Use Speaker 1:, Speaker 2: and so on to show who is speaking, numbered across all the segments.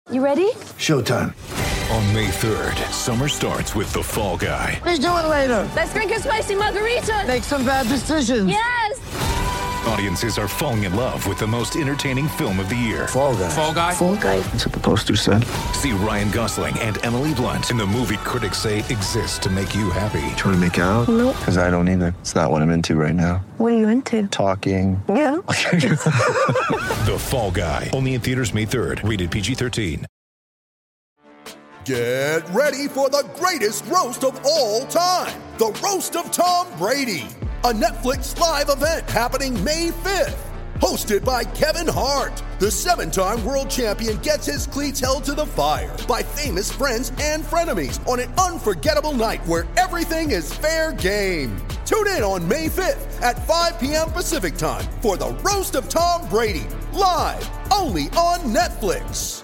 Speaker 1: You ready?
Speaker 2: Showtime.
Speaker 3: On May 3rd, summer starts with The Fall Guy.
Speaker 2: Let's do it later.
Speaker 1: Let's drink a spicy margarita.
Speaker 2: Make some bad decisions.
Speaker 1: Yes!
Speaker 3: Audiences are falling in love with the most entertaining film of the year.
Speaker 2: Fall Guy.
Speaker 3: Fall Guy?
Speaker 1: Fall guy.
Speaker 2: That's what the poster said.
Speaker 3: See Ryan Gosling and Emily Blunt in the movie critics say exists to make you happy.
Speaker 2: Trying to make it out?
Speaker 1: Nope.
Speaker 2: Because I don't either. It's not what I'm into right now.
Speaker 1: What are you into?
Speaker 2: Talking.
Speaker 1: Yeah.
Speaker 3: The Fall Guy. Only in theaters May 3rd. Rated PG-13.
Speaker 4: Get ready for the greatest roast of all time. The Roast of Tom Brady. A Netflix live event happening May 5th. Hosted by Kevin Hart. The 7-time world champion gets his cleats held to the fire by famous friends and frenemies on an unforgettable night where everything is fair game. Tune in on May 5th at 5 p.m. Pacific time for the Roast of Tom Brady. Live only on Netflix.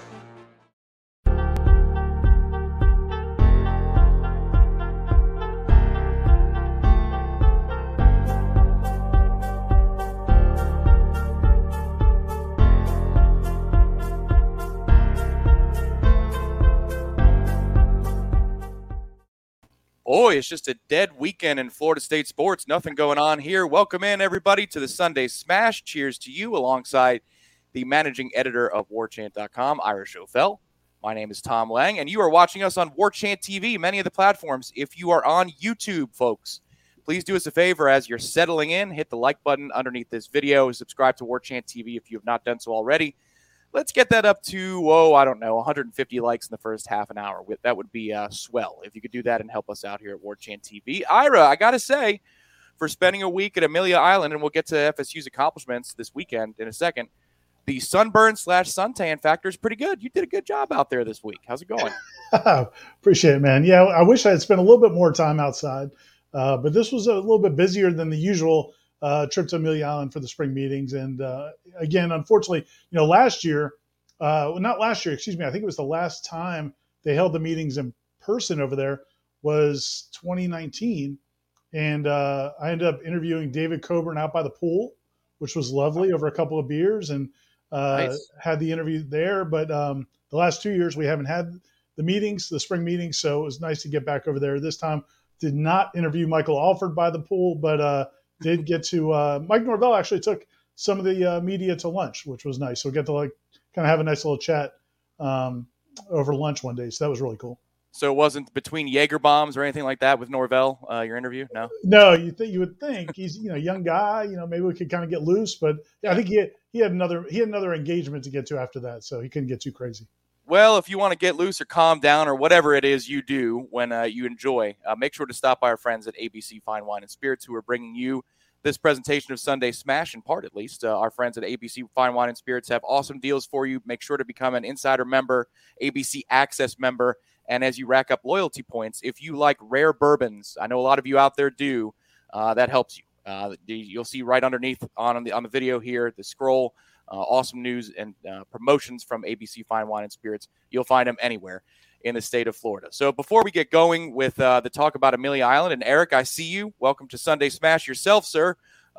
Speaker 5: Boy, it's just a dead weekend in Florida State sports. Nothing going on here. Welcome in, everybody, to the Sunday Smash. Cheers to you alongside the managing editor of WarChant.com, Ira Schofel. My name is Tom Lang, and you are watching us on WarChant TV, many of the platforms. If you are on YouTube, folks, please do us a favor as you're settling in. Hit the like button underneath this video. Subscribe to WarChant TV if you have not done so already. Let's get that up to, 150 likes in the first half an hour. That would be swell if you could do that and help us out here at WarChant TV. Ira, I got to say, for spending a week at Amelia Island, and we'll get to FSU's accomplishments this weekend in a second, the sunburn/suntan factor is pretty good. You did a good job out there this week. How's it going?
Speaker 6: Appreciate it, man. Yeah, I wish I had spent a little bit more time outside, but this was a little bit busier than the usual trip to Amelia Island for the spring meetings. And again, unfortunately, last year, not last year, excuse me, I think it was the last time they held the meetings in person over there was 2019. And I ended up interviewing David Coburn out by the pool, which was lovely, over a couple of beers, and
Speaker 5: Nice.
Speaker 6: had the interview there. But the last 2 years, we haven't had the meetings, the spring meetings. So it was nice to get back over there. This time did not interview Michael Alford by the pool, but did get to Mike Norvell actually took some of the media to lunch, which was nice. So we get to kind of have a nice little chat over lunch one day. So that was really cool.
Speaker 5: So it wasn't between Jaeger bombs or anything like that with Norvell, your interview? No?
Speaker 6: No, you would think he's young guy. Maybe we could kind of get loose, but yeah, I think he had another engagement to get to after that, so he couldn't get too crazy.
Speaker 5: Well, if you want to get loose or calm down or whatever it is you do when you enjoy, make sure to stop by our friends at ABC Fine Wine and Spirits, who are bringing you this presentation of Sunday Smash, in part at least. Our friends at ABC Fine Wine and Spirits have awesome deals for you. Make sure to become an Insider member, ABC Access member, and as you rack up loyalty points, if you like rare bourbons, I know a lot of you out there do, that helps you. You'll see right underneath on the video here, the scroll, awesome news and promotions from ABC Fine Wine and Spirits. You'll find them anywhere in the state of Florida. So before we get going with the talk about Amelia Island, and Eric, I see you. Welcome to Sunday Smash yourself, sir.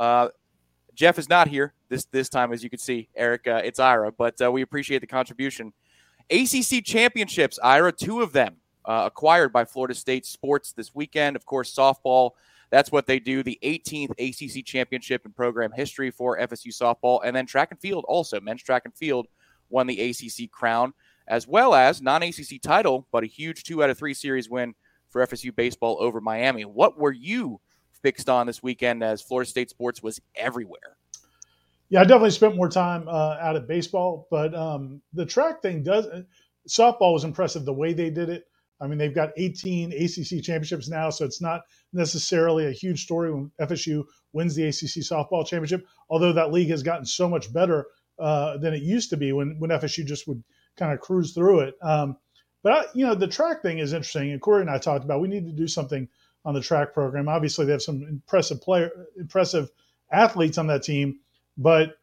Speaker 5: Jeff is not here this time, as you can see. Eric, it's Ira, but we appreciate the contribution. ACC championships, Ira, 2 of them acquired by Florida State Sports this weekend. Of course, softball, that's what they do. The 18th ACC championship in program history for FSU softball. And then track and field also. Men's track and field won the ACC crown, as well as non-ACC title, but a huge 2 out of 3 series win for FSU baseball over Miami. What were you fixed on this weekend as Florida State sports was everywhere?
Speaker 6: Yeah, I definitely spent more time out at baseball, but the track thing softball was impressive the way they did it. I mean, they've got 18 ACC championships now, so it's not necessarily a huge story when FSU wins the ACC softball championship, although that league has gotten so much better than it used to be when FSU just would kind of cruise through it. But the track thing is interesting, and Corey and I talked about we need to do something on the track program. Obviously, they have some impressive athletes on that team, but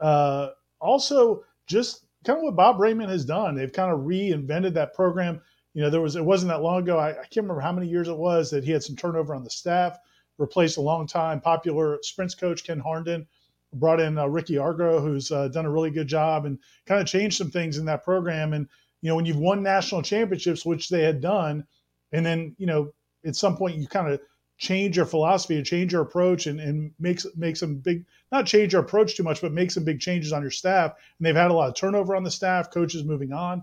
Speaker 6: also just kind of what Bob Raymond has done. They've kind of reinvented that program. It wasn't that long ago. I can't remember how many years it was that he had some turnover on the staff, replaced a long-time popular sprints coach, Ken Harnden, brought in Ricky Argo, who's done a really good job and kind of changed some things in that program. And when you've won national championships, which they had done, and then, at some point you kind of change your philosophy and change your approach and make some big, not change your approach too much, but make some big changes on your staff. And they've had a lot of turnover on the staff, coaches moving on,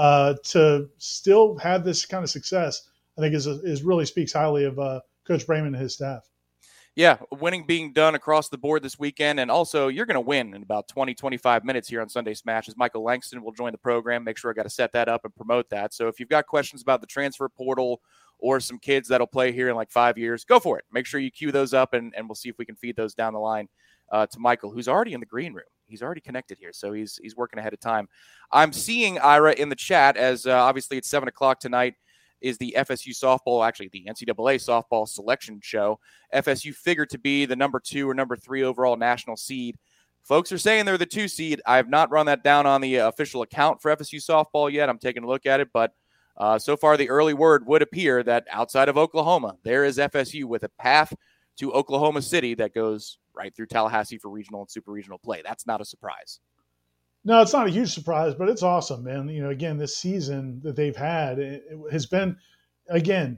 Speaker 6: to still have this kind of success, I think is really speaks highly of Coach Braman and his staff.
Speaker 5: Yeah, winning being done across the board this weekend. And also, you're going to win in about 20, 25 minutes here on Sunday Smash as Michael Langston will join the program. Make sure I got to set that up and promote that. So if you've got questions about the transfer portal or some kids that'll play here in like 5 years, go for it. Make sure you queue those up, and we'll see if we can feed those down the line to Michael, who's already in the green room. He's already connected here, so he's working ahead of time. I'm seeing Ira in the chat as obviously it's 7 o'clock tonight is the FSU softball, actually the NCAA softball selection show. FSU figured to be the number 2 or number 3 overall national seed. Folks are saying they're the 2 seed. I have not run that down on the official account for FSU softball yet. I'm taking a look at it, but so far the early word would appear that outside of Oklahoma, there is FSU with a path to Oklahoma City that goes right through Tallahassee for regional and super regional play. That's not a surprise.
Speaker 6: No, it's not a huge surprise, but it's awesome, man. Again, this season that they've had, it has been, again,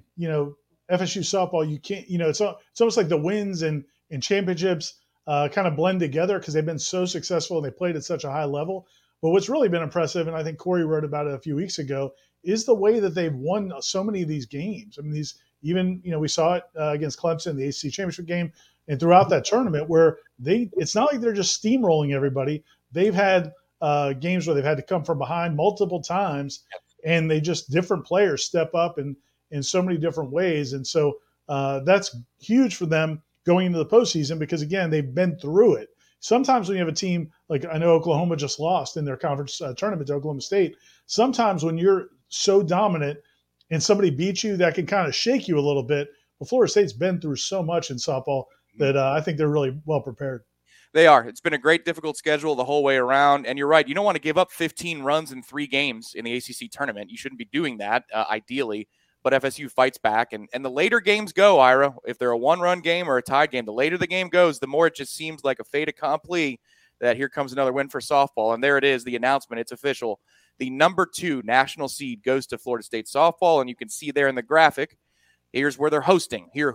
Speaker 6: FSU softball, you can't, it's almost like the wins and championships kind of blend together because they've been so successful and they played at such a high level. But what's really been impressive, and I think Corey wrote about it a few weeks ago, is the way that they've won so many of these games. I mean, we saw it against Clemson, the ACC championship game, and throughout that tournament where it's not like they're just steamrolling everybody. They've had games where they've had to come from behind multiple times, and they just different players step up in so many different ways. And so that's huge for them going into the postseason because, again, they've been through it. Sometimes when you have a team, like I know Oklahoma just lost in their conference tournament to Oklahoma State, sometimes when you're so dominant and somebody beats you, that can kind of shake you a little bit. But Florida State's been through so much in softball that I think they're really well prepared.
Speaker 5: They are. It's been a great, difficult schedule the whole way around. And you're right. You don't want to give up 15 runs in 3 games in the ACC tournament. You shouldn't be doing that, ideally. But FSU fights back. And the later games go, Ira, if they're a 1-run game or a tied game, the later the game goes, the more it just seems like a fait accompli that here comes another win for softball. And there it is, the announcement. It's official. The number 2 national seed goes to Florida State softball. And you can see there in the graphic, here's where they're hosting. Here,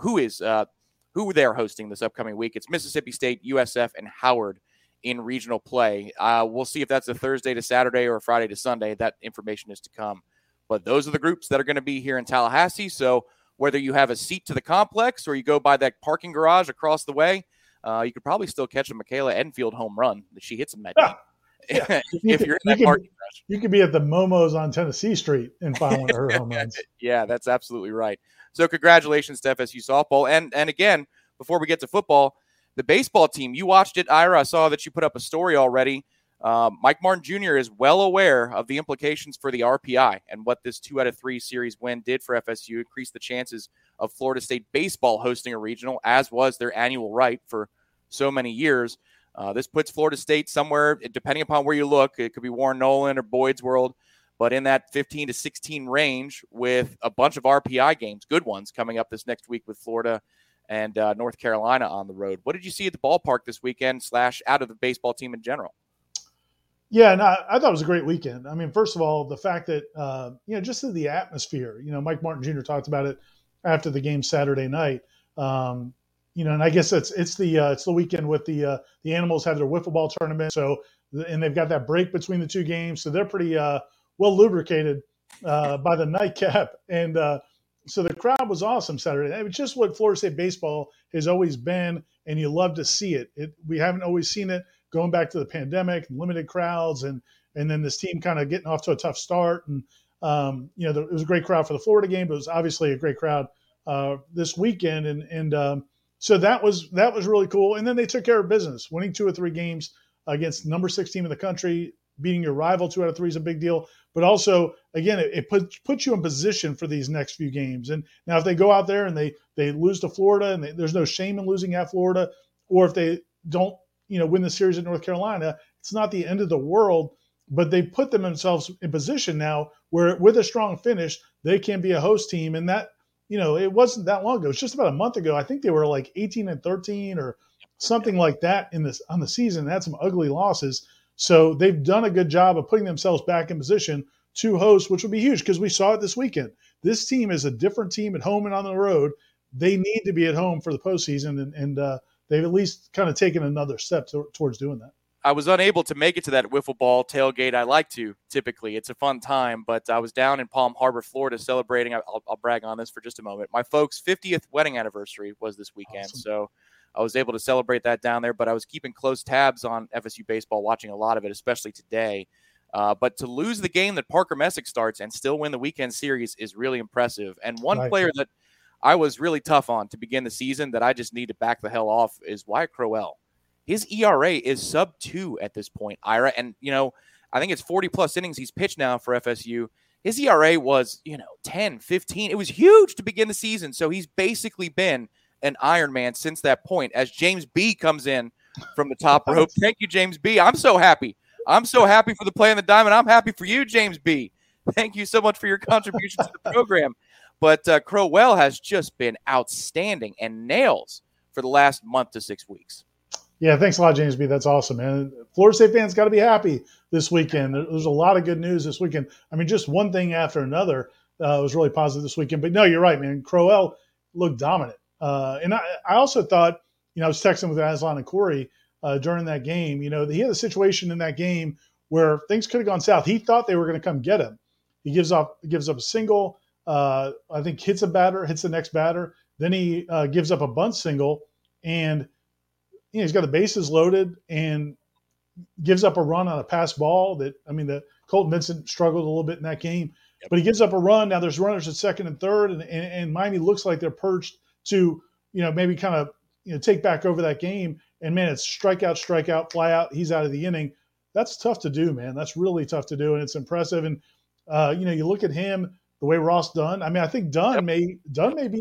Speaker 5: who they're hosting this upcoming week. It's Mississippi State, USF, and Howard in regional play. We'll see if that's a Thursday to Saturday or a Friday to Sunday. That information is to come. But those are the groups that are going to be here in Tallahassee. So whether you have a seat to the complex or you go by that parking garage across the way, you could probably still catch a Michaela Enfield home run that she hits in that game.
Speaker 6: Yeah.
Speaker 5: If you're in that parking garage.
Speaker 6: You could be at the Momo's on Tennessee Street and find one of her home runs.
Speaker 5: Yeah, that's absolutely right. So congratulations to FSU softball. And again, before we get to football, the baseball team, you watched it, Ira. I saw that you put up a story already. Mike Martin Jr. is well aware of the implications for the RPI and what this 2 out of 3 series win did for FSU, increased the chances of Florida State baseball hosting a regional, as was their annual right for so many years. This puts Florida State somewhere, depending upon where you look, it could be Warren Nolan or Boyd's World, but in that 15 to 16 range with a bunch of RPI games, good ones, coming up this next week with Florida and North Carolina on the road. What did you see at the ballpark this weekend / out of the baseball team in general?
Speaker 6: Yeah, no, I thought it was a great weekend. I mean, first of all, the fact that, just the atmosphere, Mike Martin Jr. talked about it after the game Saturday night. And I guess it's the weekend with the Animals have their wiffle ball tournament. So, and they've got that break between the 2 games. So they're pretty well lubricated by the nightcap. And so the crowd was awesome Saturday. It was just what Florida State baseball has always been, and you love to see it. We haven't always seen it going back to the pandemic, limited crowds, and then this team kind of getting off to a tough start. And, it was a great crowd for the Florida game, but it was obviously a great crowd this weekend. And so that was really cool. And then they took care of business, winning 2 or 3 games against number 6 team in the country. Beating your rival 2 out of 3 is a big deal. But also, again, it puts you in position for these next few games. And now if they go out there and they lose to Florida, and there's no shame in losing at Florida, or if they don't, win the series at North Carolina, it's not the end of the world. But they put themselves in position now where with a strong finish, they can be a host team. And that, it wasn't that long ago. It was just about a month ago. I think they were like 18-13 or something like that on the season. They had some ugly losses. So they've done a good job of putting themselves back in position to host, which will be huge because we saw it this weekend. This team is a different team at home and on the road. They need to be at home for the postseason, and they've at least kind of taken another step towards doing that.
Speaker 5: I was unable to make it to that wiffle ball tailgate I like to typically. It's a fun time, but I was down in Palm Harbor, Florida, celebrating. I'll brag on this for just a moment. My folks' 50th wedding anniversary was this weekend, awesome. So I was able to celebrate that down there, but I was keeping close tabs on FSU baseball, watching a lot of it, especially today. But to lose the game that Parker Messick starts and still win the weekend series is really impressive. And one player that I was really tough on to begin the season that I just need to back the hell off is Wyatt Crowell. His ERA is sub-2 at this point, Ira. And, I think it's 40-plus innings he's pitched now for FSU. His ERA was, 10, 15. It was huge to begin the season. So he's basically been an Iron Man since that point as James B. comes in from the top rope. Thank you, James B. I'm so happy. I'm so happy for the play on the diamond. I'm happy for you, James B. Thank you so much for your contribution to the program. But Crowell has just been outstanding and nails for the last month to 6 weeks.
Speaker 6: Yeah, thanks a lot, James B. That's awesome, man. Florida State fans got to be happy this weekend. There's a lot of good news this weekend. I mean, just one thing after another was really positive this weekend. But no, you're right, man. Crowell looked dominant. And I also thought, I was texting with Aslan and Corey during that game. He had a situation in that game where things could have gone south. He thought they were going to come get him. He gives up a single. I think hits the next batter. Then he gives up a bunt single, and he's got the bases loaded and gives up a run on a pass ball the Colton Vincent struggled a little bit in that game, but he gives up a run. Now there's runners at second and third, and Miami looks like they're perched to, maybe kind of, take back over that game. And man, it's strikeout, fly out. He's out of the inning. That's tough to do, man. That's really tough to do. And it's impressive. And, you look at him, the way Ross Dunn, I think Dunn may be,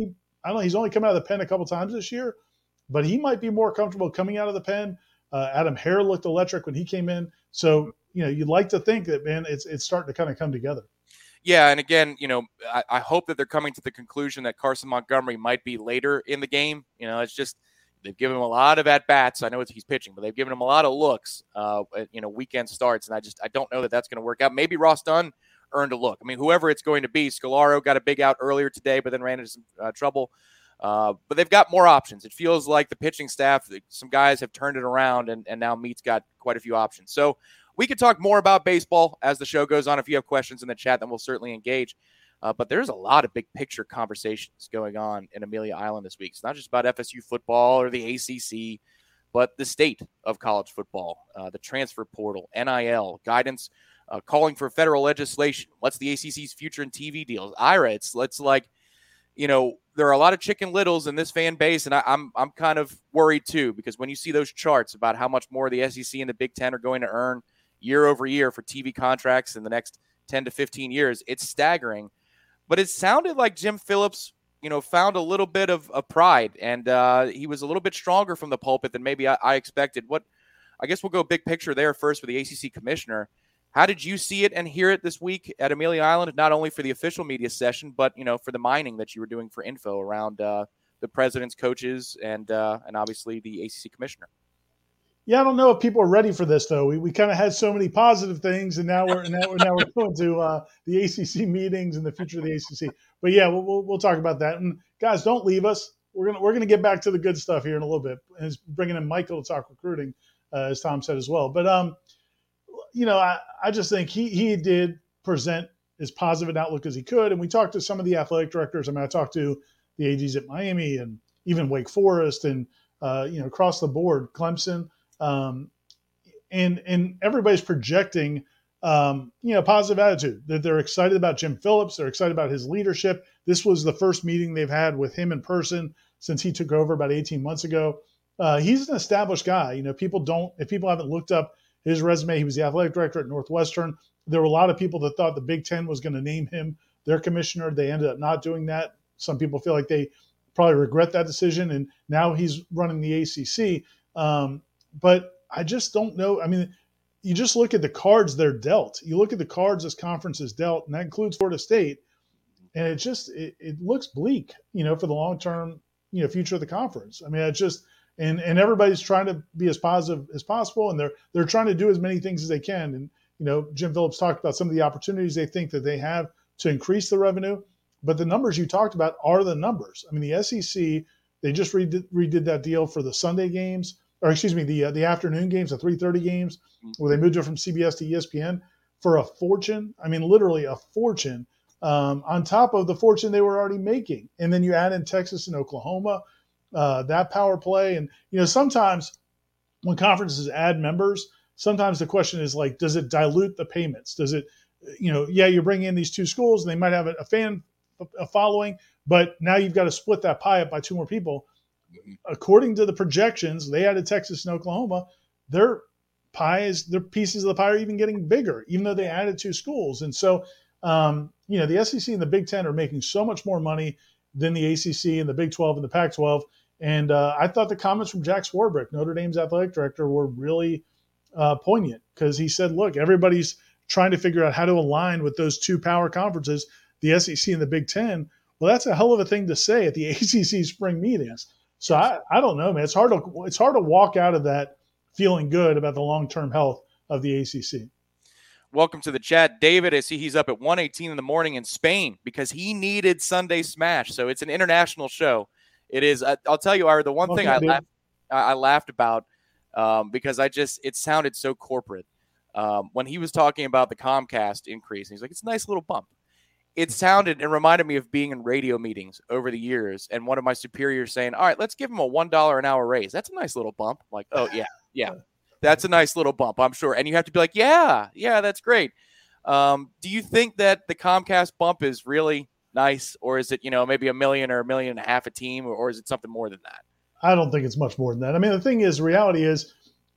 Speaker 6: I don't know, he's only come out of the pen a couple times this year, but he might be more comfortable coming out of the pen. Adam Hare looked electric when he came in. So, you'd like to think that, man, it's starting to kind of come together.
Speaker 5: Yeah, and again, I hope that they're coming to the conclusion that Carson Montgomery might be later in the game. It's just they've given him a lot of at-bats. I know he's pitching, but they've given him a lot of looks, weekend starts, and I don't know that that's going to work out. Maybe Ross Dunn earned a look. Whoever it's going to be, Scolaro got a big out earlier today, but then ran into some trouble. But they've got more options. It feels like the pitching staff, some guys have turned it around, and now Meat's got quite a few options. So we could talk more about baseball as the show goes on. If you have questions in the chat, then we'll certainly engage. But there's a lot of big picture conversations going on in Amelia Island this week. It's not just about FSU football or the ACC, but the state of college football, the transfer portal, NIL, guidance, calling for federal legislation. What's the ACC's future in TV deals? Ira, it's like, there are a lot of Chicken Littles in this fan base, and I'm kind of worried too, because when you see those charts about how much more the SEC and the Big Ten are going to earn year over year for TV contracts in the next 10 to 15 years, it's staggering. But it sounded like Jim Phillips, found a little bit of pride, and he was a little bit stronger from the pulpit than maybe I expected. I guess we'll go big picture there first for the ACC commissioner. How did you see it and hear it this week at Amelia Island, not only for the official media session, but, for the mining that you were doing for info around the president's coaches and obviously the ACC commissioner?
Speaker 6: Yeah, I don't know if people are ready for this, though. We kind of had so many positive things, and now we're going to the ACC meetings and the future of the ACC. But yeah, we'll talk about that. And guys, don't leave us. We're gonna get back to the good stuff here in a little bit, and it's bringing in Michael to talk recruiting, as Tom said as well. But I just think he did present as positive an outlook as he could, and we talked to some of the athletic directors. I talked to the ADs at Miami and even Wake Forest, and across the board, Clemson. And everybody's projecting, positive attitude, that they're excited about Jim Phillips. They're excited about his leadership. This was the first meeting they've had with him in person since he took over about 18 months ago. He's an established guy. If people haven't looked up his resume, he was the athletic director at Northwestern. There were a lot of people that thought the Big Ten was going to name him their commissioner. They ended up not doing that. Some people feel like they probably regret that decision, and now he's running the ACC. But I just don't know. You just look at the cards they're dealt. You look at the cards this conference is dealt, and that includes Florida State. And it looks bleak, for the long-term, future of the conference. It's just and everybody's trying to be as positive as possible, and they're trying to do as many things as they can. And Jim Phillips talked about some of the opportunities they think that they have to increase the revenue. But the numbers you talked about are the numbers. I mean, the SEC, they just redid that deal for the Sunday games, or excuse me, the afternoon games, the 3:30 games, where they moved it from CBS to ESPN for a fortune. I mean, literally a fortune on top of the fortune they were already making. And then you add in Texas and Oklahoma, that power play. And, sometimes when conferences add members, sometimes the question is like, does it dilute the payments? Does it, you're bringing in these two schools and they might have a fan following, but now you've got to split that pie up by two more people. According to the projections, they added Texas and Oklahoma. Their pieces of the pie are even getting bigger, even though they added two schools. And so, the SEC and the Big Ten are making so much more money than the ACC and the Big 12 and the Pac-12. And I thought the comments from Jack Swarbrick, Notre Dame's athletic director, were really poignant, because he said, look, everybody's trying to figure out how to align with those two power conferences, the SEC and the Big Ten. Well, that's a hell of a thing to say at the ACC spring meetings. So I don't know, man. It's hard to walk out of that feeling good about the long-term health of the ACC.
Speaker 5: Welcome to the chat. David, I see he's up at 1:18 in the morning in Spain because he needed Sunday Smash. So it's an international show. It is. I'll tell you, Ira, the one thing I laughed about because it sounded so corporate. When he was talking about the Comcast increase, he's like, it's a nice little bump. It sounded and reminded me of being in radio meetings over the years and one of my superiors saying, all right, let's give him a $1 an hour raise. That's a nice little bump. I'm like, oh, yeah, that's a nice little bump, I'm sure. And you have to be like, yeah, that's great. Do you think that the Comcast bump is really nice, or is it, maybe $1 million or $1.5 million a team, or is it something more than that?
Speaker 6: I don't think it's much more than that. I mean, the thing is, reality is,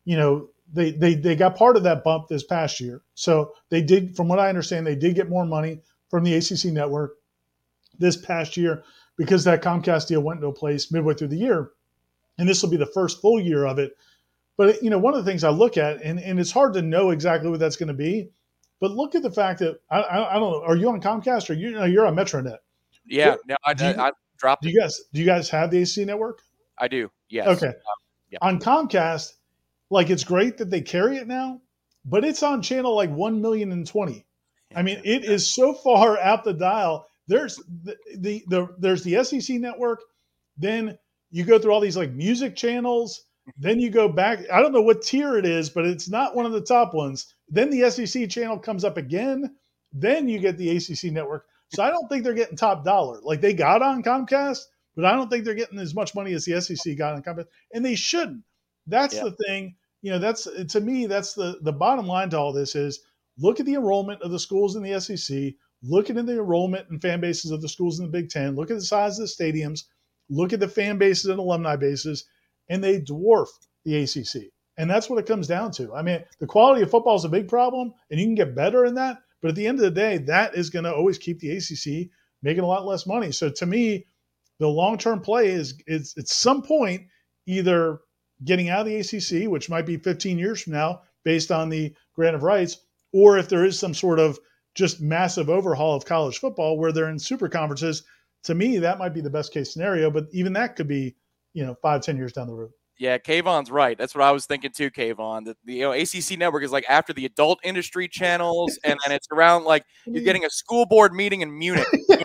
Speaker 6: they got part of that bump this past year. So they did, from what I understand, they did get more money from the ACC network this past year because that Comcast deal went into place midway through the year. And this will be the first full year of it. But, one of the things I look at, and it's hard to know exactly what that's going to be, but look at the fact that, I don't know, are you on Comcast or you're on Metronet?
Speaker 5: Yeah, no, I dropped it.
Speaker 6: Do you guys have the ACC network?
Speaker 5: I do, yes.
Speaker 6: Okay. Yeah. On Comcast, it's great that they carry it now, but it's on channel 1,020,000. I mean, it is so far out the dial. There's there's the SEC network. Then you go through all these music channels. Then you go back. I don't know what tier it is, but it's not one of the top ones. Then the SEC channel comes up again. Then you get the ACC network. So I don't think they're getting top dollar. They got on Comcast, but I don't think they're getting as much money as the SEC got on Comcast, and they shouldn't. That's the thing. That's, to me, that's the bottom line to all this is, look at the enrollment of the schools in the SEC. Look at the enrollment and fan bases of the schools in the Big Ten. Look at the size of the stadiums. Look at the fan bases and alumni bases, and they dwarf the ACC. And that's what it comes down to. I mean, the quality of football is a big problem, and you can get better in that. But at the end of the day, that is going to always keep the ACC making a lot less money. So to me, the long-term play is at some point either getting out of the ACC, which might be 15 years from now based on the grant of rights, or if there is some sort of just massive overhaul of college football where they're in super conferences. To me, that might be the best case scenario, but even that could be, 5-10 years down the road.
Speaker 5: Yeah, Kayvon's right. That's what I was thinking too, Kayvon. The ACC network is after the adult industry channels, and then it's around you're getting a school board meeting in Munich.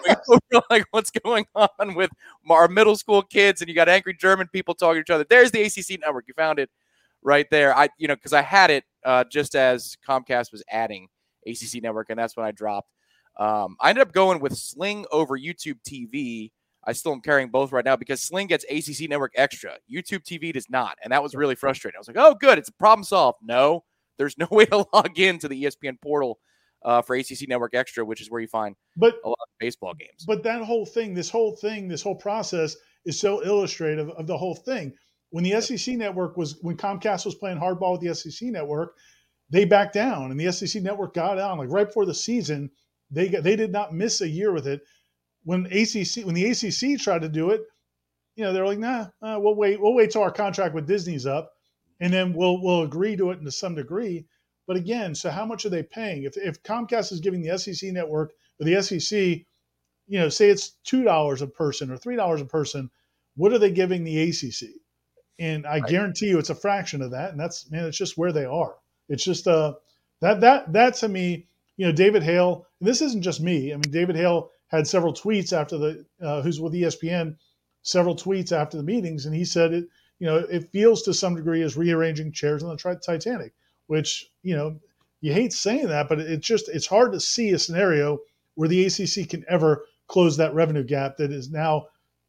Speaker 5: What's going on with our middle school kids, and you got angry German people talking to each other. There's the ACC network. You found it right there. Because I had it just as Comcast was adding ACC network, and that's when I dropped. I ended up going with Sling over YouTube TV. I still am carrying both right now because Sling gets ACC Network Extra. YouTube TV does not, and that was really frustrating. I was like, oh, good, it's a problem solved. No, there's no way to log into the ESPN portal for ACC Network Extra, which is where you find a lot of baseball games.
Speaker 6: But that whole thing, this whole process is so illustrative of the whole thing. When the SEC network when Comcast was playing hardball with the SEC network, they backed down, and the SEC network got on right before the season. They did not miss a year with it. When the ACC tried to do it, they're like, nah, we'll wait till our contract with Disney's up, and then we'll agree to it to some degree. But again, so how much are they paying? If Comcast is giving the SEC network or the SEC, say it's $2 a person or $3 a person, what are they giving the ACC? And I guarantee you, it's a fraction of that, and it's just where they are. It's just That to me, David Hale. And this isn't just me. I mean, David Hale had several tweets after who's with ESPN, several tweets after the meetings, and he said it feels to some degree as rearranging chairs on the Titanic, which you hate saying that, but it's hard to see a scenario where the ACC can ever close that revenue gap that is now,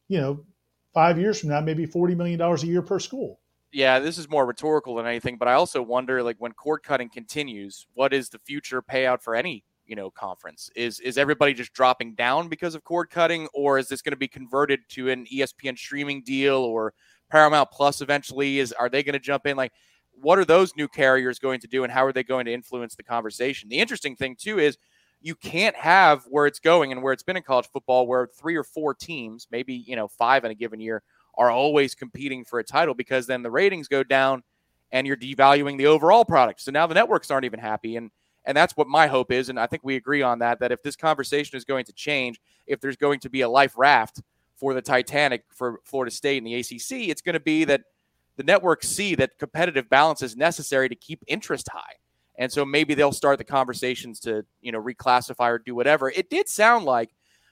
Speaker 6: 5 years from now, maybe $40 million a year per school.
Speaker 5: Yeah, this is more rhetorical than anything, but I also wonder, like, when cord cutting continues, what is the future payout for any, conference? Is everybody just dropping down because of cord cutting, or is this going to be converted to an ESPN streaming deal or Paramount Plus eventually? Are they going to jump in? Like, what are those new carriers going to do, and how are they going to influence the conversation? The interesting thing, too, is you can't have where it's going and where it's been in college football, where 3 or 4 teams, maybe, 5 in a given year, are always competing for a title, because then the ratings go down and you're devaluing the overall product. So now the networks aren't even happy. And that's what my hope is. And I think we agree on that if this conversation is going to change, if there's going to be a life raft for the Titanic for Florida State and the ACC, it's going to be that the networks see that competitive balance is necessary to keep interest high. And so maybe they'll start the conversations to, reclassify or do whatever. It did sound like,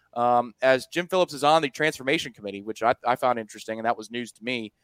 Speaker 5: as Jim Phillips is on the transformation committee, which I found interesting, and that was news to me,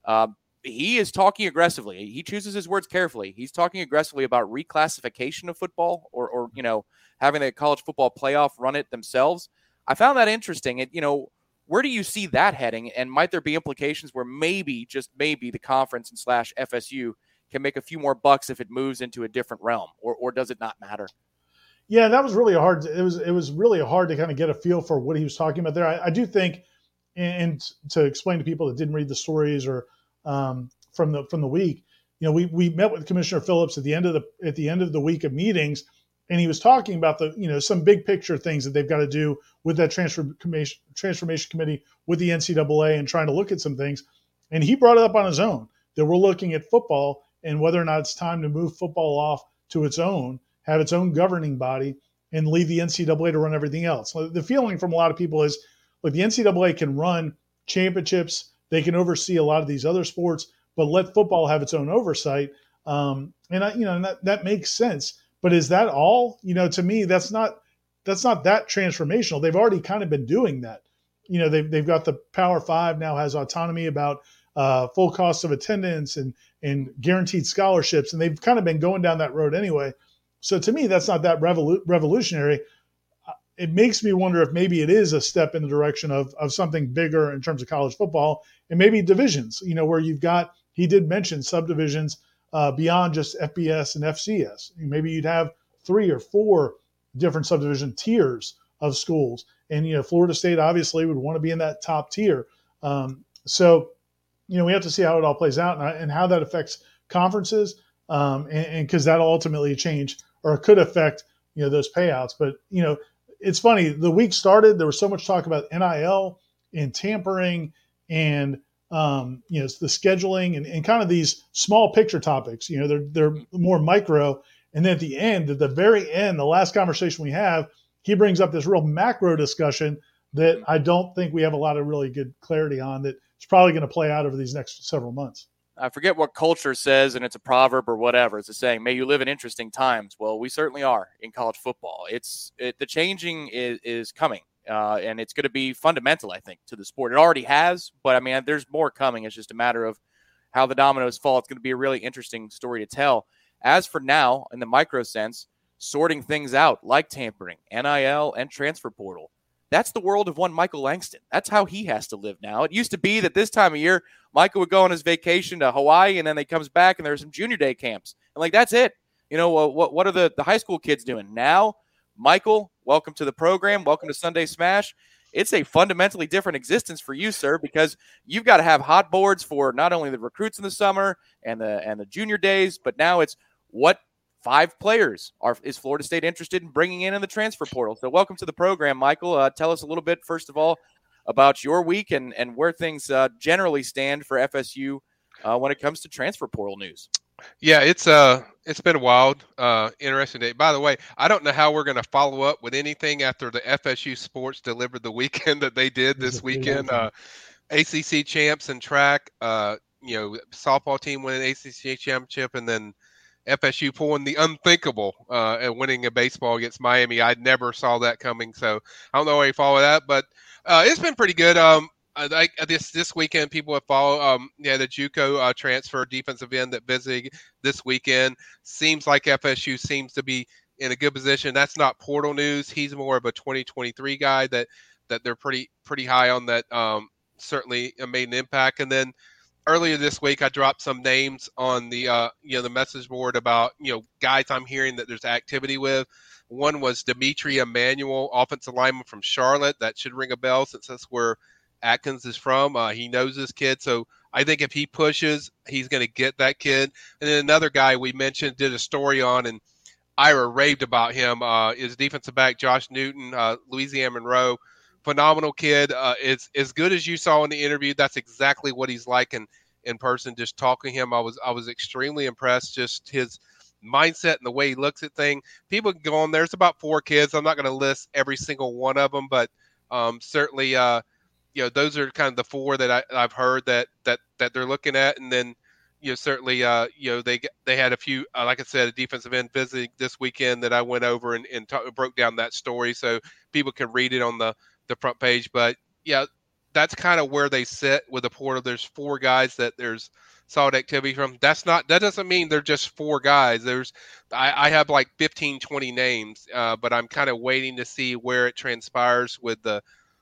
Speaker 5: he is talking aggressively. He chooses his words carefully. He's talking aggressively about reclassification of football or having the college football playoff run it themselves. I found that interesting. Where do you see that heading? And might there be implications where maybe, just maybe, the conference / FSU can make a few more bucks if it moves into a different realm, or does it not matter?
Speaker 6: Yeah, that was really hard. It was really hard to kind of get a feel for what he was talking about there. I do think, and to explain to people that didn't read the stories or from the week, we met with Commissioner Phillips at the end of the week of meetings, and he was talking about some big picture things that they've got to do with that transformation committee with the NCAA and trying to look at some things. And he brought it up on his own that we're looking at football and whether or not it's time to move football off to its own, have its own governing body, and leave the NCAA to run everything else. The feeling from a lot of people is, look, the NCAA can run championships, they can oversee a lot of these other sports, but let football have its own oversight. That makes sense. But is that all? To me, that's not that transformational. They've already kind of been doing that. They've got the Power Five now has autonomy about full cost of attendance and guaranteed scholarships, and they've kind of been going down that road anyway. So to me, that's not that revolutionary. It makes me wonder if maybe it is a step in the direction of something bigger in terms of college football and maybe divisions, where he did mention subdivisions beyond just FBS and FCS. Maybe you'd have 3 or 4 different subdivision tiers of schools. And, Florida State obviously would want to be in that top tier. So we have to see how it all plays out and how that affects conferences. And because that'll ultimately change or could affect, those payouts. But, it's funny, the week started, there was so much talk about NIL and tampering and, the scheduling and kind of these small picture topics, they're more micro. And then at the very end, the last conversation we have, he brings up this real macro discussion that I don't think we have a lot of really good clarity on that it's probably going to play out over these next several months.
Speaker 5: I forget what culture says, and it's a proverb or whatever. It's a saying, may you live in interesting times. Well, we certainly are in college football. The changing is coming, and it's going to be fundamental, I think, to the sport. It already has, but, there's more coming. It's just a matter of how the dominoes fall. It's going to be a really interesting story to tell. As for now, in the micro sense, sorting things out like tampering, NIL, and transfer portal, that's the world of one Michael Langston. That's how he has to live now. It used to be that this time of year, Michael would go on his vacation to Hawaii, and then he comes back, and there's some junior day camps. And, that's it. What are the high school kids doing? Now, Michael, welcome to the program. Welcome to Sunday Smash. It's a fundamentally different existence for you, sir, because you've got to have hot boards for not only the recruits in the summer and the junior days, but now it's what 5 players is Florida State interested in bringing in the transfer portal. So welcome to the program, Michael. Tell us a little bit, first of all, about your week and where things generally stand for FSU when it comes to transfer portal news.
Speaker 7: Yeah, it's been a wild, interesting day. By the way, I don't know how we're going to follow up with anything after the FSU Sports delivered the weekend that they did this weekend. ACC champs in track, softball team winning ACC championship, and then FSU pulling the unthinkable and winning a baseball against Miami. I never saw that coming, so I don't know where you follow that, but it's been pretty good. This weekend, people have followed. The JUCO transfer defensive end that visited this weekend. Seems like FSU seems to be in a good position. That's not portal news. He's more of a 2023 guy that they're pretty high on. That certainly made an impact. And then earlier this week, I dropped some names on the the message board about guys I'm hearing that there's activity with. One was Dimitri Emmanuel, offensive lineman from Charlotte. That should ring a bell since that's where Atkins is from. He knows this kid, so I think if he pushes, he's going to get that kid. And then another guy we mentioned, did a story on, and Ira raved about him, is defensive back Josh Newton, Louisiana Monroe. Phenomenal kid. It's as good as you saw in the interview. That's exactly what he's like in person. Just talking to him, I was extremely impressed. Just his mindset and the way he looks at things. People can go on. There's about 4 kids. I'm not going to list every single one of them, but certainly, those are kind of the 4 that I've heard that they're looking at. And then, certainly, they had a few, like I said, a defensive end visiting this weekend that I went over and broke down that story so people can read it on the front page. But yeah, that's kind of where they sit with the portal. There's 4 guys that there's solid activity from. That doesn't mean they're just 4 guys. I have like 15, 20 names, but I'm kind of waiting to see where it transpires with the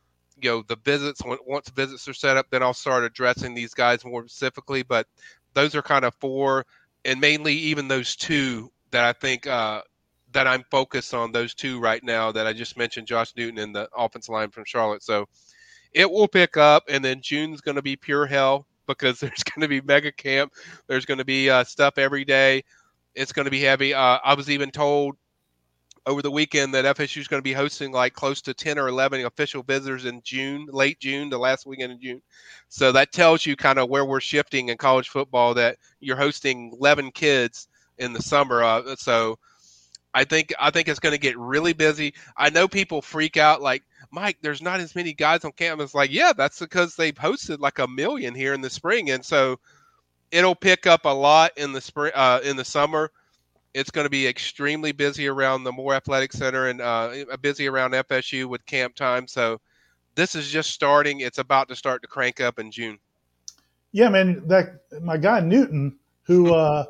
Speaker 7: visits. Once visits are set up, then I'll start addressing these guys more specifically. But those are kind of 4, and mainly even those 2 that I think that I'm focused on. Those 2 right now that I just mentioned, Josh Newton and the offensive line from Charlotte. So it will pick up, and then June's going to be pure hell because there's going to be mega camp. There's going to be stuff every day. It's going to be heavy. I was even told over the weekend that FSU is going to be hosting like close to 10 or 11 official visitors in June, late June, the last weekend in June. So that tells you kind of where we're shifting in college football, that you're hosting 11 kids in the summer. So I think it's going to get really busy. I know people freak out like, Mike, there's not as many guys on campus. Like, yeah, that's because they've hosted like 1 million here in the spring. And so it'll pick up a lot in the spring, in the summer. It's going to be extremely busy around the Moore Athletic Center and busy around FSU with camp time. So this is just starting. It's about to start to crank up in June.
Speaker 6: Yeah, man, my guy Newton, who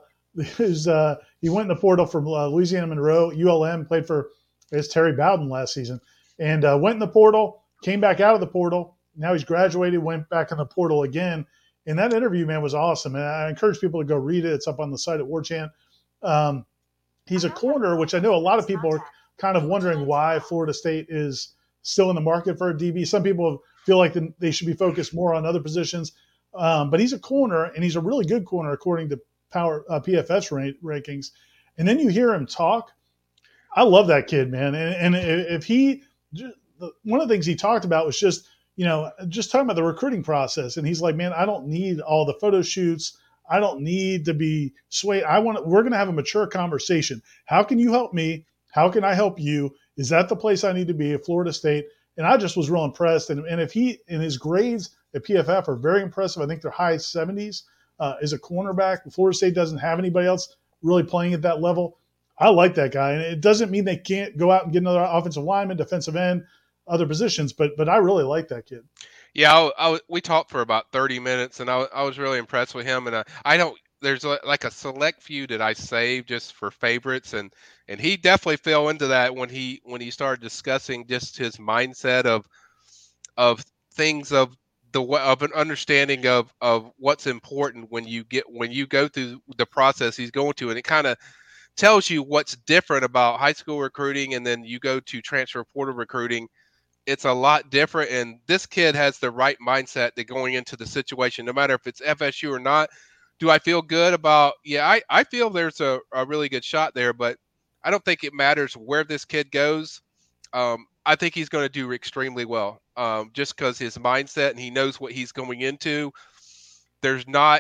Speaker 6: he went in the portal from Louisiana Monroe, ULM, played for Terry Bowden last season, and went in the portal, came back out of the portal. Now he's graduated, went back in the portal again. And that interview, man, was awesome. And I encourage people to go read it. It's up on the site at War Chant. He's a corner, which I know a lot of people are kind of wondering why Florida State is still in the market for a DB. Some people feel like they should be focused more on other positions. But he's a corner, and he's a really good corner according to PFF rankings. And then you hear him talk. I love that kid, man. And if one of the things he talked about was just talking about the recruiting process. And he's like, man, I don't need all the photo shoots. I don't need to be swayed. We're going to have a mature conversation. How can you help me? How can I help you? Is that the place I need to be at Florida State? And I just was real impressed. And if his grades at PFF are very impressive, I think they're high 70s as a cornerback. Florida State doesn't have anybody else really playing at that level. I like that guy. And it doesn't mean they can't go out and get another offensive lineman, defensive end, other positions, but I really like that kid.
Speaker 7: Yeah, we talked for about 30 minutes, and I was really impressed with him. And there's like a select few that I saved just for favorites, and he definitely fell into that when he started discussing just his mindset of things, of an understanding of what's important when you go through the process he's going to, and it kind of tells you what's different about high school recruiting, and then you go to transfer portal recruiting. It's a lot different, and this kid has the right mindset that going into the situation, no matter if it's FSU or not. Do I feel good about? Yeah, I feel there's a really good shot there, but I don't think it matters where this kid goes. I think he's going to do extremely well, just because his mindset and he knows what he's going into. There's not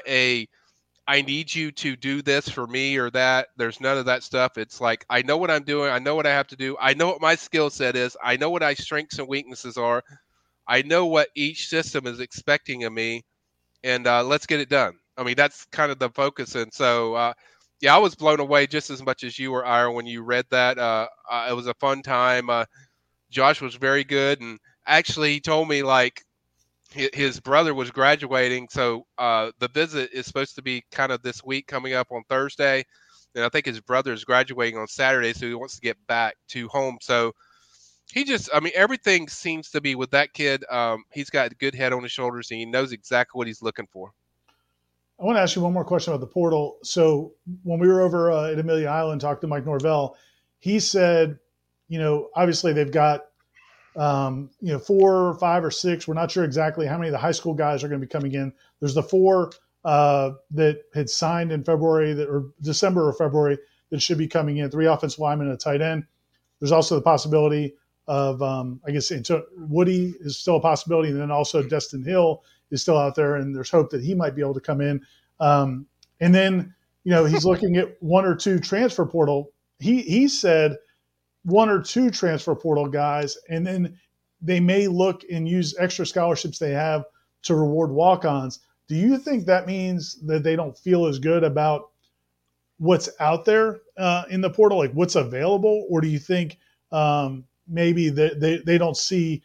Speaker 7: I need you to do this for me or that. There's none of that stuff. It's like, I know what I'm doing. I know what I have to do. I know what my skill set is. I know what my strengths and weaknesses are. I know what each system is expecting of me, and let's get it done. I mean, that's kind of the focus. And so, I was blown away just as much as you were, Ira, when you read that. It was a fun time. Josh was very good, and actually he told me like his brother was graduating, so the visit is supposed to be kind of this week coming up on Thursday, and I think his brother is graduating on Saturday, so he wants to get back to home. So everything seems to be with that kid. He's got a good head on his shoulders, and he knows exactly what he's looking for.
Speaker 6: I want to ask you one more question about the portal. So when we were over at Amelia Island talking to Mike Norvell, he said, obviously they've got, 4 or 5 or 6. We're not sure exactly how many of the high school guys are going to be coming in. There's the 4 that had signed in December or February that should be coming in, 3 offensive linemen and a tight end. There's also the possibility of, Woody is still a possibility. And then also Destin Hill is still out there, and there's hope that he might be able to come in. And then, he's looking at 1 or 2 transfer portal. He said 1 or 2 transfer portal guys, and then they may look and use extra scholarships they have to reward walk-ons. Do you think that means that they don't feel as good about what's out there in the portal, like what's available? Or do you think maybe they don't see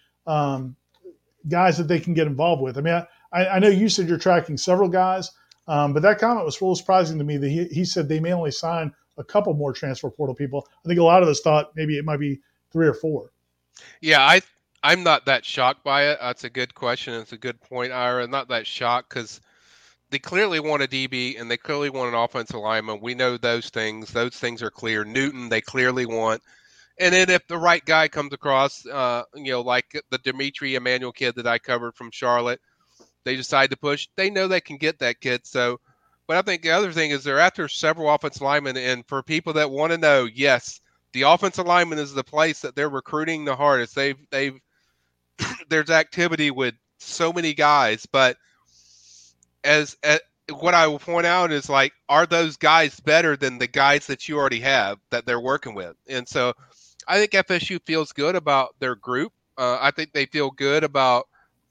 Speaker 6: guys that they can get involved with? I mean, I know you said you're tracking several guys, but that comment was really surprising to me that he said they may only sign a couple more transfer portal people. I think a lot of us thought maybe it might be 3 or 4.
Speaker 7: Yeah, I'm not that shocked by it. That's a good question. It's a good point, Ira. I'm not that shocked because they clearly want a DB and they clearly want an offensive lineman. We know those things. Those things are clear. Newton, they clearly want. And then if the right guy comes across, like the Dimitri Emmanuel kid that I covered from Charlotte, they decide to push. They know they can get that kid. So, but I think the other thing is they're after several offensive linemen. And for people that want to know, yes, the offensive lineman is the place that they're recruiting the hardest. They've there's activity with so many guys, but as what I will point out is like, are those guys better than the guys that you already have that they're working with? And so I think FSU feels good about their group. I think they feel good about,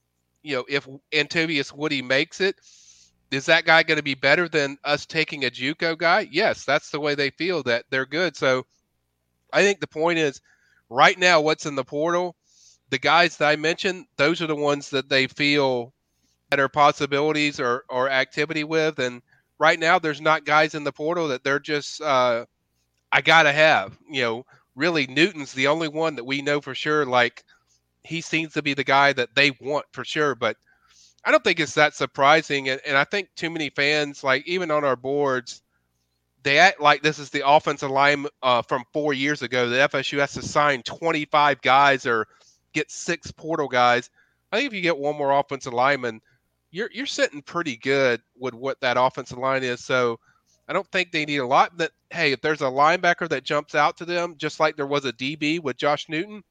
Speaker 7: if Antovius Woody makes it, is that guy going to be better than us taking a JUCO guy? Yes, that's the way they feel, that they're good. So I think the point is right now, what's in the portal, the guys that I mentioned, those are the ones that they feel better possibilities or activity with. And right now there's not guys in the portal that they're just, I got to have, really Newton's the only one that we know for sure. Like he seems to be the guy that they want for sure, but I don't think it's that surprising. And I think too many fans, like even on our boards, they act like this is the offensive line from 4 years ago that FSU has to sign 25 guys or get 6 portal guys. I think if you get one more offensive lineman, you're sitting pretty good with what that offensive line is. So I don't think they need a lot. That hey, if there's a linebacker that jumps out to them, just like there was a DB with Josh Newton,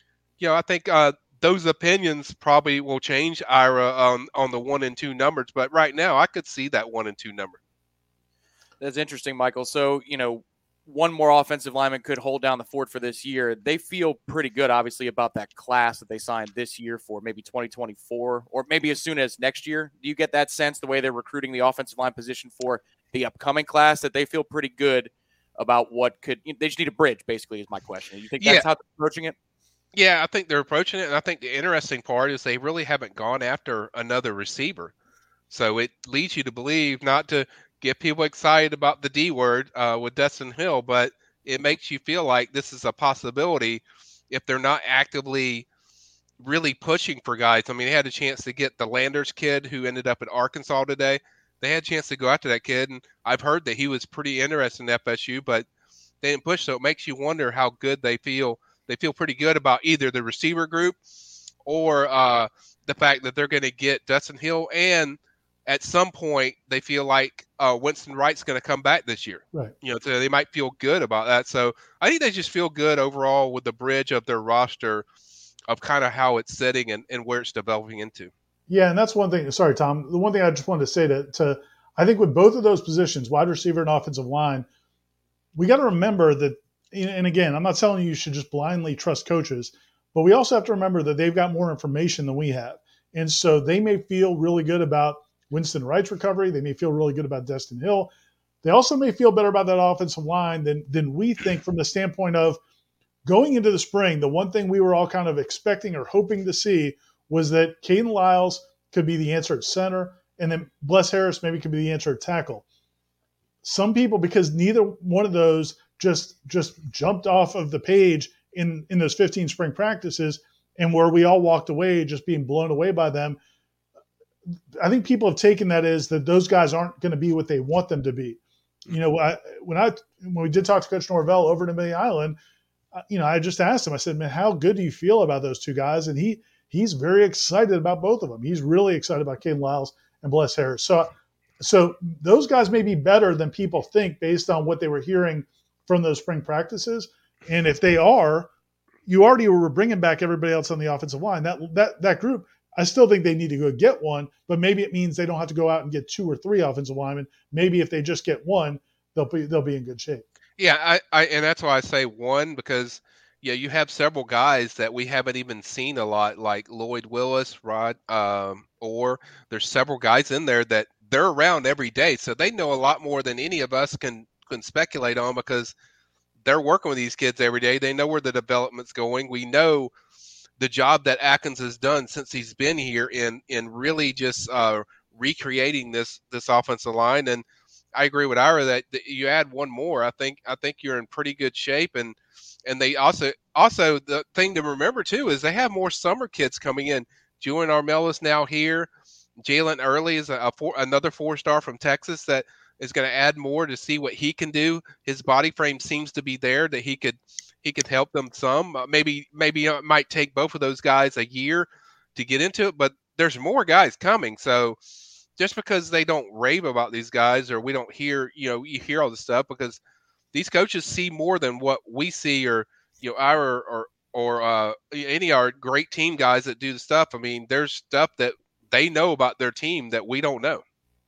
Speaker 7: I think those opinions probably will change, Ira, on the 1 and 2 numbers. But right now, I could see that 1 and 2 number.
Speaker 5: That's interesting, Michael. So, one more offensive lineman could hold down the fort for this year. They feel pretty good, obviously, about that class that they signed this year for maybe 2024 or maybe as soon as next year. Do you get that sense, the way they're recruiting the offensive line position for the upcoming class, that they feel pretty good about what could – they just need a bridge, basically, is my question. You think that's how they're approaching it?
Speaker 7: Yeah, I think they're approaching it, and I think the interesting part is they really haven't gone after another receiver. So it leads you to believe, not to get people excited about the D word with Destin Hill, but it makes you feel like this is a possibility if they're not actively really pushing for guys. I mean, they had a chance to get the Landers kid who ended up at Arkansas today. They had a chance to go after that kid, and I've heard that he was pretty interested in FSU, but they didn't push, so it makes you wonder how good they feel. They feel pretty good about either the receiver group or the fact that they're going to get Destin Hill, and at some point they feel like Winston Wright's going to come back this year.
Speaker 6: Right.
Speaker 7: So they might feel good about that. So I think they just feel good overall with the bridge of their roster of kind of how it's sitting and where it's developing into. Yeah,
Speaker 6: and that's one thing. Sorry, Tom. The one thing I just wanted to say to I think with both of those positions, wide receiver and offensive line, we got to remember that, and again, I'm not telling you should just blindly trust coaches, but we also have to remember that they've got more information than we have. And so they may feel really good about Winston Wright's recovery. They may feel really good about Destin Hill. They also may feel better about that offensive line than we think from the standpoint of going into the spring. The one thing we were all kind of expecting or hoping to see was that Caden Lyles could be the answer at center, and then Bless Harris maybe could be the answer at tackle. Some people, because neither one of those just jumped off of the page in those 15 spring practices, and where we all walked away just being blown away by them, I think people have taken that as that those guys aren't going to be what they want them to be. When we did talk to Coach Norvell over in Amelia Island, I just asked him, I said, man, how good do you feel about those two guys? And he's very excited about both of them. He's really excited about Caden Lyles and Bless Harris. So those guys may be better than people think based on what they were hearing from those spring practices. And if they are, you already were bringing back everybody else on the offensive line. That group, I still think they need to go get one, but maybe it means they don't have to go out and get 2 or 3 offensive linemen. Maybe if they just get one, they'll be in good shape.
Speaker 7: Yeah, and that's why I say one, because you have several guys that we haven't even seen a lot, like Lloyd Willis, Rod, or there's several guys in there that they're around every day, so they know a lot more than any of us can speculate on, because they're working with these kids every day. They know where the development's going. We know the job that Atkins has done since he's been here in really just recreating this offensive line. And I agree with Ira that you add one more, I think you're in pretty good shape. And they also the thing to remember too is they have more summer kids coming in. Julian Armel is now here. Jalen Early is another 4-star from Texas that is going to add more to see what he can do. His body frame seems to be there that he could help them some. Maybe it might take both of those guys a year to get into it, but there's more guys coming. So just because they don't rave about these guys, or we don't hear, you hear all this stuff, because these coaches see more than what we see, or our or any of our great team guys that do the stuff. I mean, there's stuff that they know about their team that we don't know.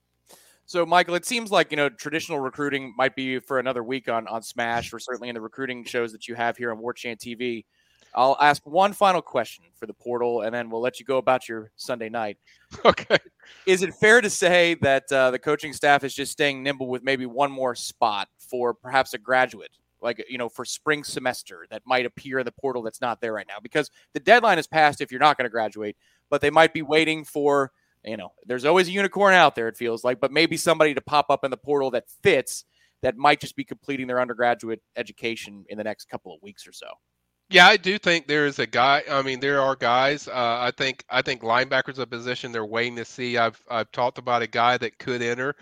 Speaker 5: So, Michael, it seems like, traditional recruiting might be for another week on Smash, or certainly in the recruiting shows that you have here on War Chant TV. I'll ask one final question for the portal, and then we'll let you go about your Sunday night.
Speaker 7: Okay.
Speaker 5: Is it fair to say that the coaching staff is just staying nimble with maybe one more spot for perhaps a graduate, like, for spring semester that might appear in the portal that's not there right now? Because the deadline is passed if you're not going to graduate, but they might be waiting for, there's always a unicorn out there, it feels like, but maybe somebody to pop up in the portal that fits, that might just be completing their undergraduate education in the next couple of weeks or so.
Speaker 7: Yeah, I do think there is a guy. I mean, there are guys. I think linebacker's a position they're waiting to see. I've talked about a guy that could enter,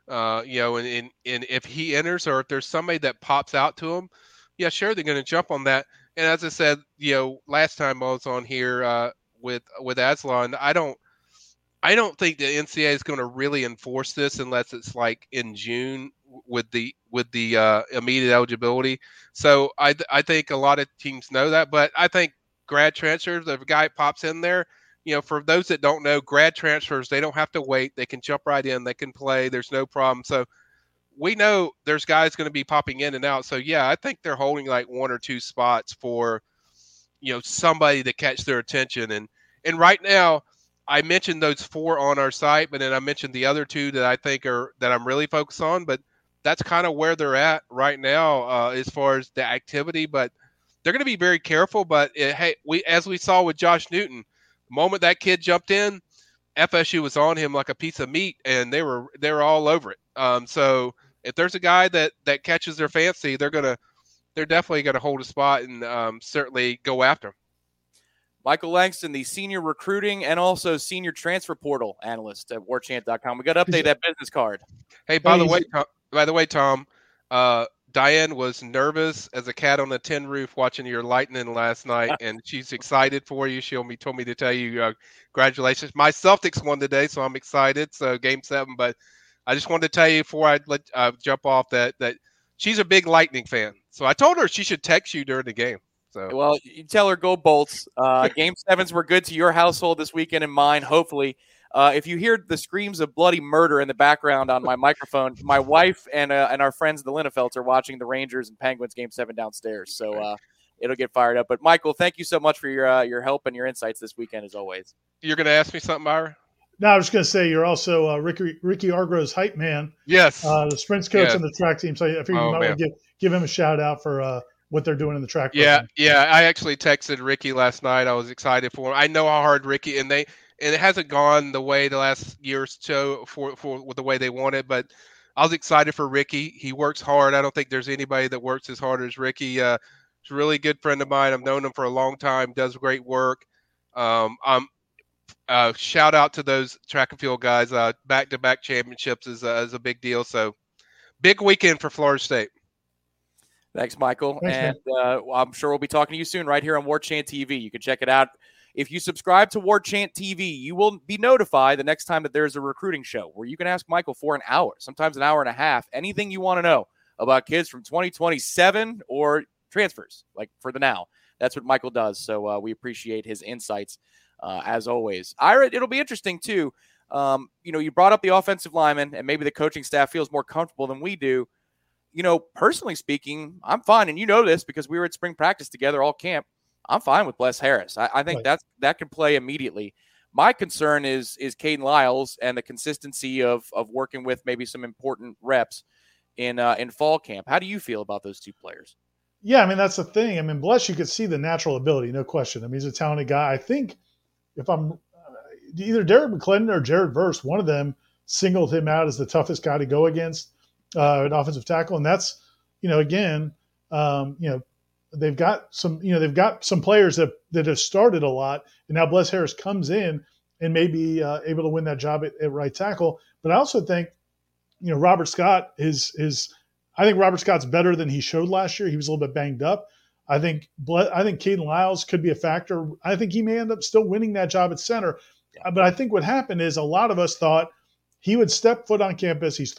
Speaker 7: and if he enters, or if there's somebody that pops out to him, yeah, sure, they're going to jump on that. And as I said, last time I was on here with Aslan, I don't think the NCAA is going to really enforce this unless it's like in June with the immediate eligibility. So I think a lot of teams know that, but I think grad transfers, if a guy pops in there, for those that don't know, grad transfers, they don't have to wait. They can jump right in. They can play. There's no problem. So we know there's guys going to be popping in and out. So yeah, I think they're holding like 1 or 2 spots for, somebody to catch their attention. And right now, I mentioned those 4 on our site, but then I mentioned the other 2 that I think that I'm really focused on, but that's kind of where they're at right now as far as the activity. But they're going to be very careful. But as we saw with Josh Newton, the moment that kid jumped in, FSU was on him like a piece of meat, and they were all over it. So if there's a guy that catches their fancy, they're definitely going to hold a spot and certainly go after him.
Speaker 5: Michael Langston, the senior recruiting and also senior transfer portal analyst at warchant.com. We got to update that business card.
Speaker 7: Hey, by the way, Tom, Diane was nervous as a cat on a tin roof watching your Lightning last night, and she's excited for you. She told me to tell you congratulations. My Celtics won today, so I'm excited. So Game 7, but I just wanted to tell you before I let jump off that she's a big Lightning fan. So I told her she should text you during the game. So.
Speaker 5: Well, you tell her go Bolts. Game 7s were good to your household this weekend and mine, hopefully. If you hear the screams of bloody murder in the background on my microphone, my wife and our friends, the Linnefelds, are watching the Rangers and Penguins Game 7 downstairs. So it'll get fired up. But, Michael, thank you so much for your help and your insights this weekend, as always.
Speaker 7: You're going to ask me something, Ira?
Speaker 6: No, I was going to say you're also Ricky Argro's hype man.
Speaker 7: Yes.
Speaker 6: The sprints coach
Speaker 7: Yeah.
Speaker 6: on the track team. So I figured you might want to give him a shout out for what they're doing in the track.
Speaker 7: Yeah,
Speaker 6: program.
Speaker 7: yeah. I actually texted Ricky last night. I was excited for him. I know how hard Ricky and it hasn't gone the way the last year or so for the way they want it, but I was excited for Ricky. He works hard. I don't think there's anybody that works as hard as Ricky. He's a really good friend of mine. I've known him for a long time. Does great work. Shout out to those track and field guys. Back-to-back championships is a big deal. So big weekend for Florida State.
Speaker 5: Thanks, Michael.
Speaker 6: Thanks,
Speaker 5: and I'm sure we'll be talking to you soon right here on War Chant TV. You can check it out. If you subscribe to War Chant TV, you will be notified the next time that there's a recruiting show where you can ask Michael for an hour, sometimes an hour and a half, anything you want to know about kids from 2027 or transfers, like for the now. That's what Michael does. So we appreciate his insights as always. Ira, it'll be interesting too. You brought up the offensive lineman, and maybe the coaching staff feels more comfortable than we do. Personally speaking, I'm fine. And you know this because we were at spring practice together all camp. I'm fine with Bless Harris. I think that can play immediately. My concern is Caden Lyles and the consistency of working with maybe some important reps in fall camp. How do you feel about those two players?
Speaker 6: Yeah, I mean, that's the thing. I mean, Bless, you could see the natural ability, no question. I mean, he's a talented guy. I think if I'm either Derek McClendon or Jared Verse, one of them singled him out as the toughest guy to go against an offensive tackle. And that's, they've got some players that have started a lot, and now Bless Harris comes in and may be able to win that job at right tackle. But I also think, Robert Scott I think Robert Scott's better than he showed last year. He was a little bit banged up. I think Caden Lyles could be a factor. I think he may end up still winning that job at center. But I think what happened is a lot of us thought he would step foot on campus. He's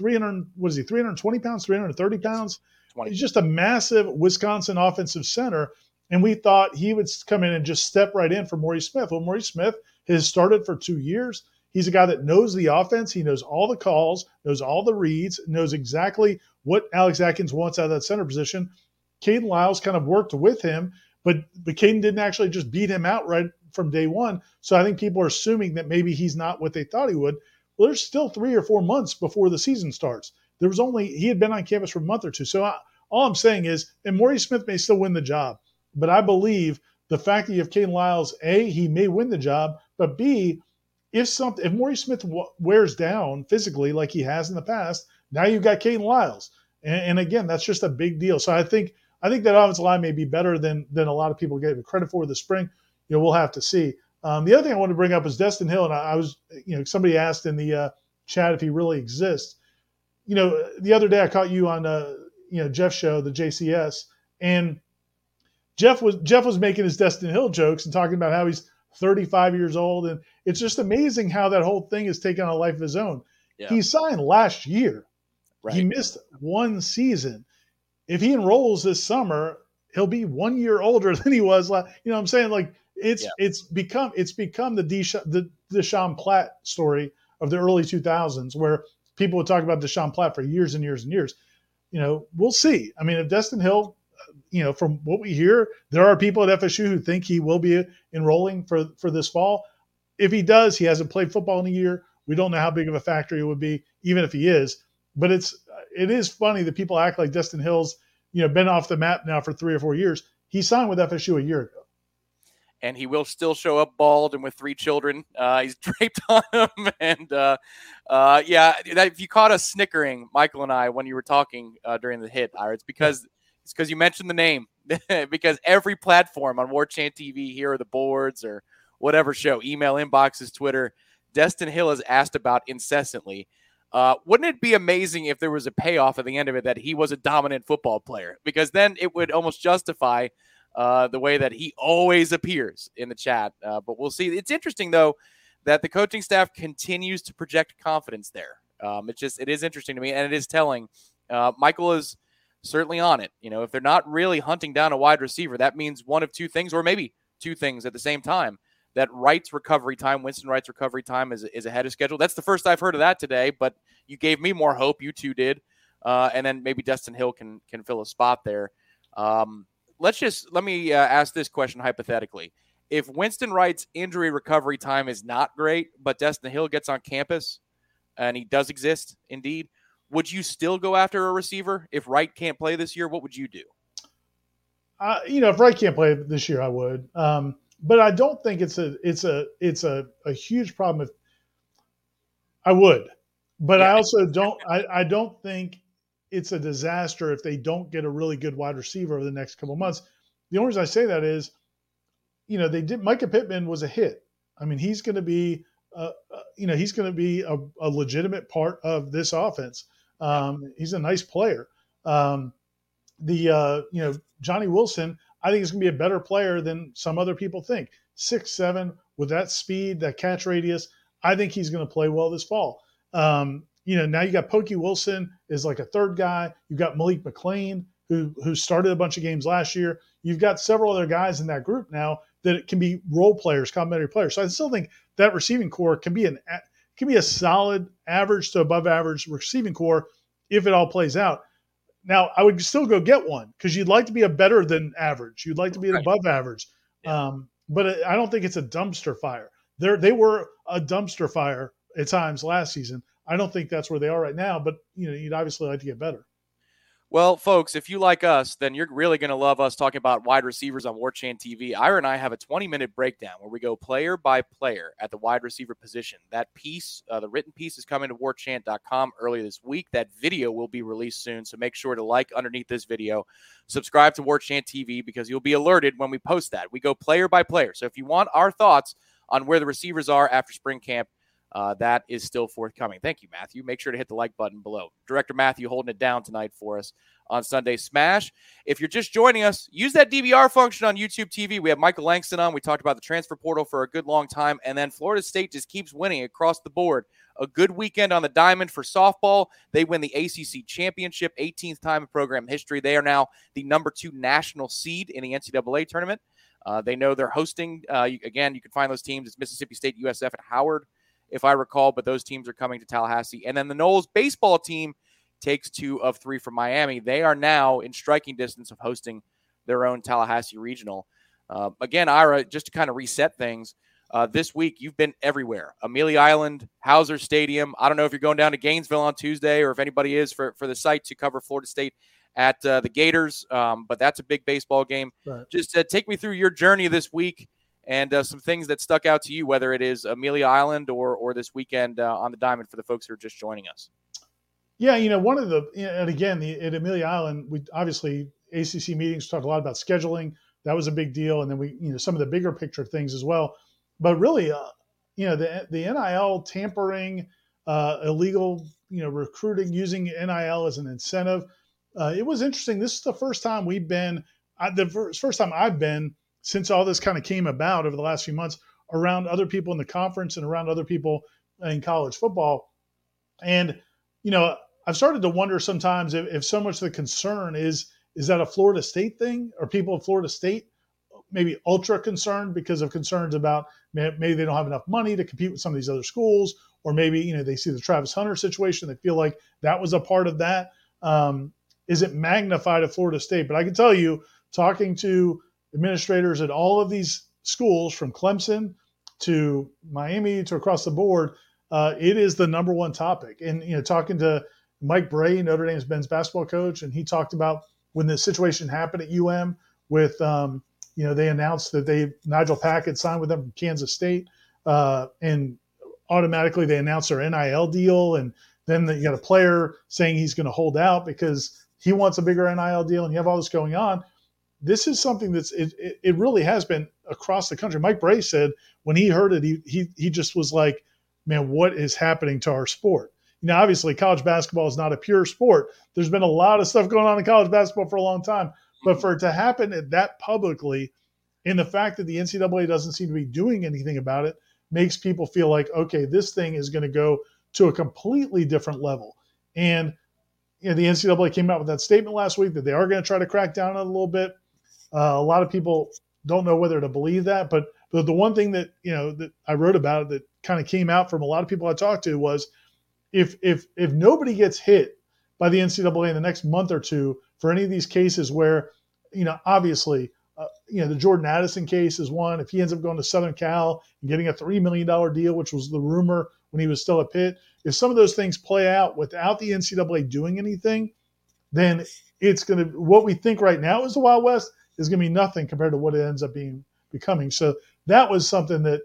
Speaker 6: 320 pounds, 330 pounds?
Speaker 5: 20.
Speaker 6: He's just a massive Wisconsin offensive center. And we thought he would come in and just step right in for Maurice Smith. Well, Maurice Smith has started for 2 years. He's a guy that knows the offense. He knows all the calls, knows all the reads, knows exactly what Alex Atkins wants out of that center position. Caden Lyles kind of worked with him, but Caden didn't actually just beat him out right from day one. So I think people are assuming that maybe he's not what they thought he would. Well, there's still 3 or 4 months before the season starts. He had been on campus for a month or two. So all I'm saying is, and Maurice Smith may still win the job, but I believe the fact that you have Caden Lyles, A, he may win the job, but B, if Maurice Smith wears down physically like he has in the past, now you've got Caden Lyles. And again, that's just a big deal. So I think that offensive line may be better than a lot of people gave it credit for this spring. We'll have to see. The other thing I wanted to bring up is Destin Hill, and I was, somebody asked in the chat if he really exists. The other day I caught you on Jeff's show, the JCS, and Jeff was making his Destin Hill jokes and talking about how he's 35 years old, and it's just amazing how that whole thing has taken on a life of his own. Yeah. He signed last year. Right. He missed one season. If he enrolls this summer, he'll be 1 year older than he was. What I'm saying? Like it's become the Deshaun Platt story of the early 2000s, where people would talk about Deshaun Platt for years and years and years. We'll see. I mean, if Destin Hill, from what we hear, there are people at FSU who think he will be enrolling for this fall. If he does, he hasn't played football in a year. We don't know how big of a factor it would be, even if he is. But it is funny that people act like Destin Hill's been off the map now for 3 or 4 years. He signed with FSU a year ago.
Speaker 5: And he will still show up bald and with 3 children. He's draped on them. And, if you caught us snickering, Michael and I, when you were talking during the hit, Ira, it's because you mentioned the name. Because every platform on War Chant TV, here or the boards or whatever show, email, inboxes, Twitter, Destin Hill is asked about incessantly. Wouldn't it be amazing if there was a payoff at the end of it that he was a dominant football player? Because then it would almost justify the way that he always appears in the chat. But we'll see. It's interesting, though, that the coaching staff continues to project confidence there. It is interesting to me, and it is telling. Michael is certainly on it. If they're not really hunting down a wide receiver, that means one of 2 things, or maybe 2 things at the same time. That Wright's recovery time, Winston Wright's recovery time is ahead of schedule. That's the first I've heard of that today, but you gave me more hope. You 2 did. And then maybe Destin Hill can fill a spot there. Let me ask this question hypothetically. if Winston Wright's injury recovery time is not great, but Destin Hill gets on campus, and he does exist, indeed, would you still go after a receiver? If Wright can't play this year, what would you do?
Speaker 6: If Wright can't play this year, I would. But I don't think it's a huge problem. If I would, but I also don't. I don't think it's a disaster if they don't get a really good wide receiver over the next couple of months. The only reason I say that is, Micah Pittman was a hit. I mean, he's going to be, a legitimate part of this offense. He's a nice player. Johnny Wilson, I think is going to be a better player than some other people think. 6'7", with that speed, that catch radius, I think he's going to play well this fall. Now you got Pokey Wilson is like a third guy. You've got Malik McLean, who started a bunch of games last year. You've got several other guys in that group now that can be role players, complementary players. So I still think that receiving core can be a solid average to above average receiving core if it all plays out. Now, I would still go get one because you'd like to be a better than average. You'd like to be an above average. Yeah. But I don't think it's a dumpster fire. They were a dumpster fire at times last season. I don't think that's where they are right now, but you'd obviously like to get better.
Speaker 5: Well, folks, if you like us, then you're really going to love us talking about wide receivers on War Chant TV. Ira and I have a 20-minute breakdown where we go player by player at the wide receiver position. That piece, the written piece, is coming to warchant.com early this week. That video will be released soon, so make sure to like underneath this video. Subscribe to War Chant TV because you'll be alerted when we post that. We go player by player. So if you want our thoughts on where the receivers are after spring camp, that is still forthcoming. Thank you, Matthew. Make sure to hit the like button below. Director Matthew holding it down tonight for us on Sunday Smash. If you're just joining us, use that DVR function on YouTube TV. We have Michael Langston on. We talked about the transfer portal for a good long time. And then Florida State just keeps winning across the board. A good weekend on the diamond for softball. They win the ACC championship, 18th time in program history. They are now the number 2 national seed in the NCAA tournament. They know they're hosting. You can find those teams. It's Mississippi State, USF, and Howard, if I recall, but those teams are coming to Tallahassee. And then the Noles baseball team takes 2 of 3 from Miami. They are now in striking distance of hosting their own Tallahassee regional. Again, Ira, just to kind of reset things, this week you've been everywhere. Amelia Island, Hauser Stadium. I don't know if you're going down to Gainesville on Tuesday or if anybody is for the site to cover Florida State at the Gators, but that's a big baseball game. Right. Just take me through your journey this week and some things that stuck out to you, whether it is Amelia Island or this weekend on the diamond for the folks who are just joining us.
Speaker 6: Yeah, one of and again, at Amelia Island, we obviously ACC meetings talked a lot about scheduling. That was a big deal. And then we, some of the bigger picture things as well. But really, the NIL tampering, illegal, recruiting, using NIL as an incentive. It was interesting. This is the first time first time I've been since all this kind of came about over the last few months around other people in the conference and around other people in college football. And, I've started to wonder sometimes if so much of the concern is that a Florida State thing, or people in Florida State maybe ultra concerned because of concerns about maybe they don't have enough money to compete with some of these other schools, or maybe, they see the Travis Hunter situation. They feel like that was a part of that. Is it magnified at Florida State? But I can tell you, talking to administrators at all of these schools, from Clemson to Miami to across the board, it is the number one topic. And, talking to Mike Bray, Notre Dame's men's basketball coach, and he talked about when the situation happened at UM with, they announced that Nigel Pack had signed with them from Kansas State, and automatically they announced their NIL deal. And then you got a player saying he's going to hold out because he wants a bigger NIL deal, and you have all this going on. This is something it really has been across the country. Mike Bray said when he heard it, he just was like, man, what is happening to our sport? Obviously college basketball is not a pure sport. There's been a lot of stuff going on in college basketball for a long time, but for it to happen that publicly, and the fact that the NCAA doesn't seem to be doing anything about it, makes people feel like, okay, this thing is going to go to a completely different level. And the NCAA came out with that statement last week that they are going to try to crack down on it a little bit. A lot of people don't know whether to believe that, but the one thing that that I wrote about that kind of came out from a lot of people I talked to was if nobody gets hit by the NCAA in the next month or two for any of these cases where obviously the Jordan Addison case is one. If he ends up going to Southern Cal and getting a $3 million deal, which was the rumor when he was still at Pitt, if some of those things play out without the NCAA doing anything, then it's going to, what we think right now is the Wild West is going to be nothing compared to what it ends up becoming. So that was something that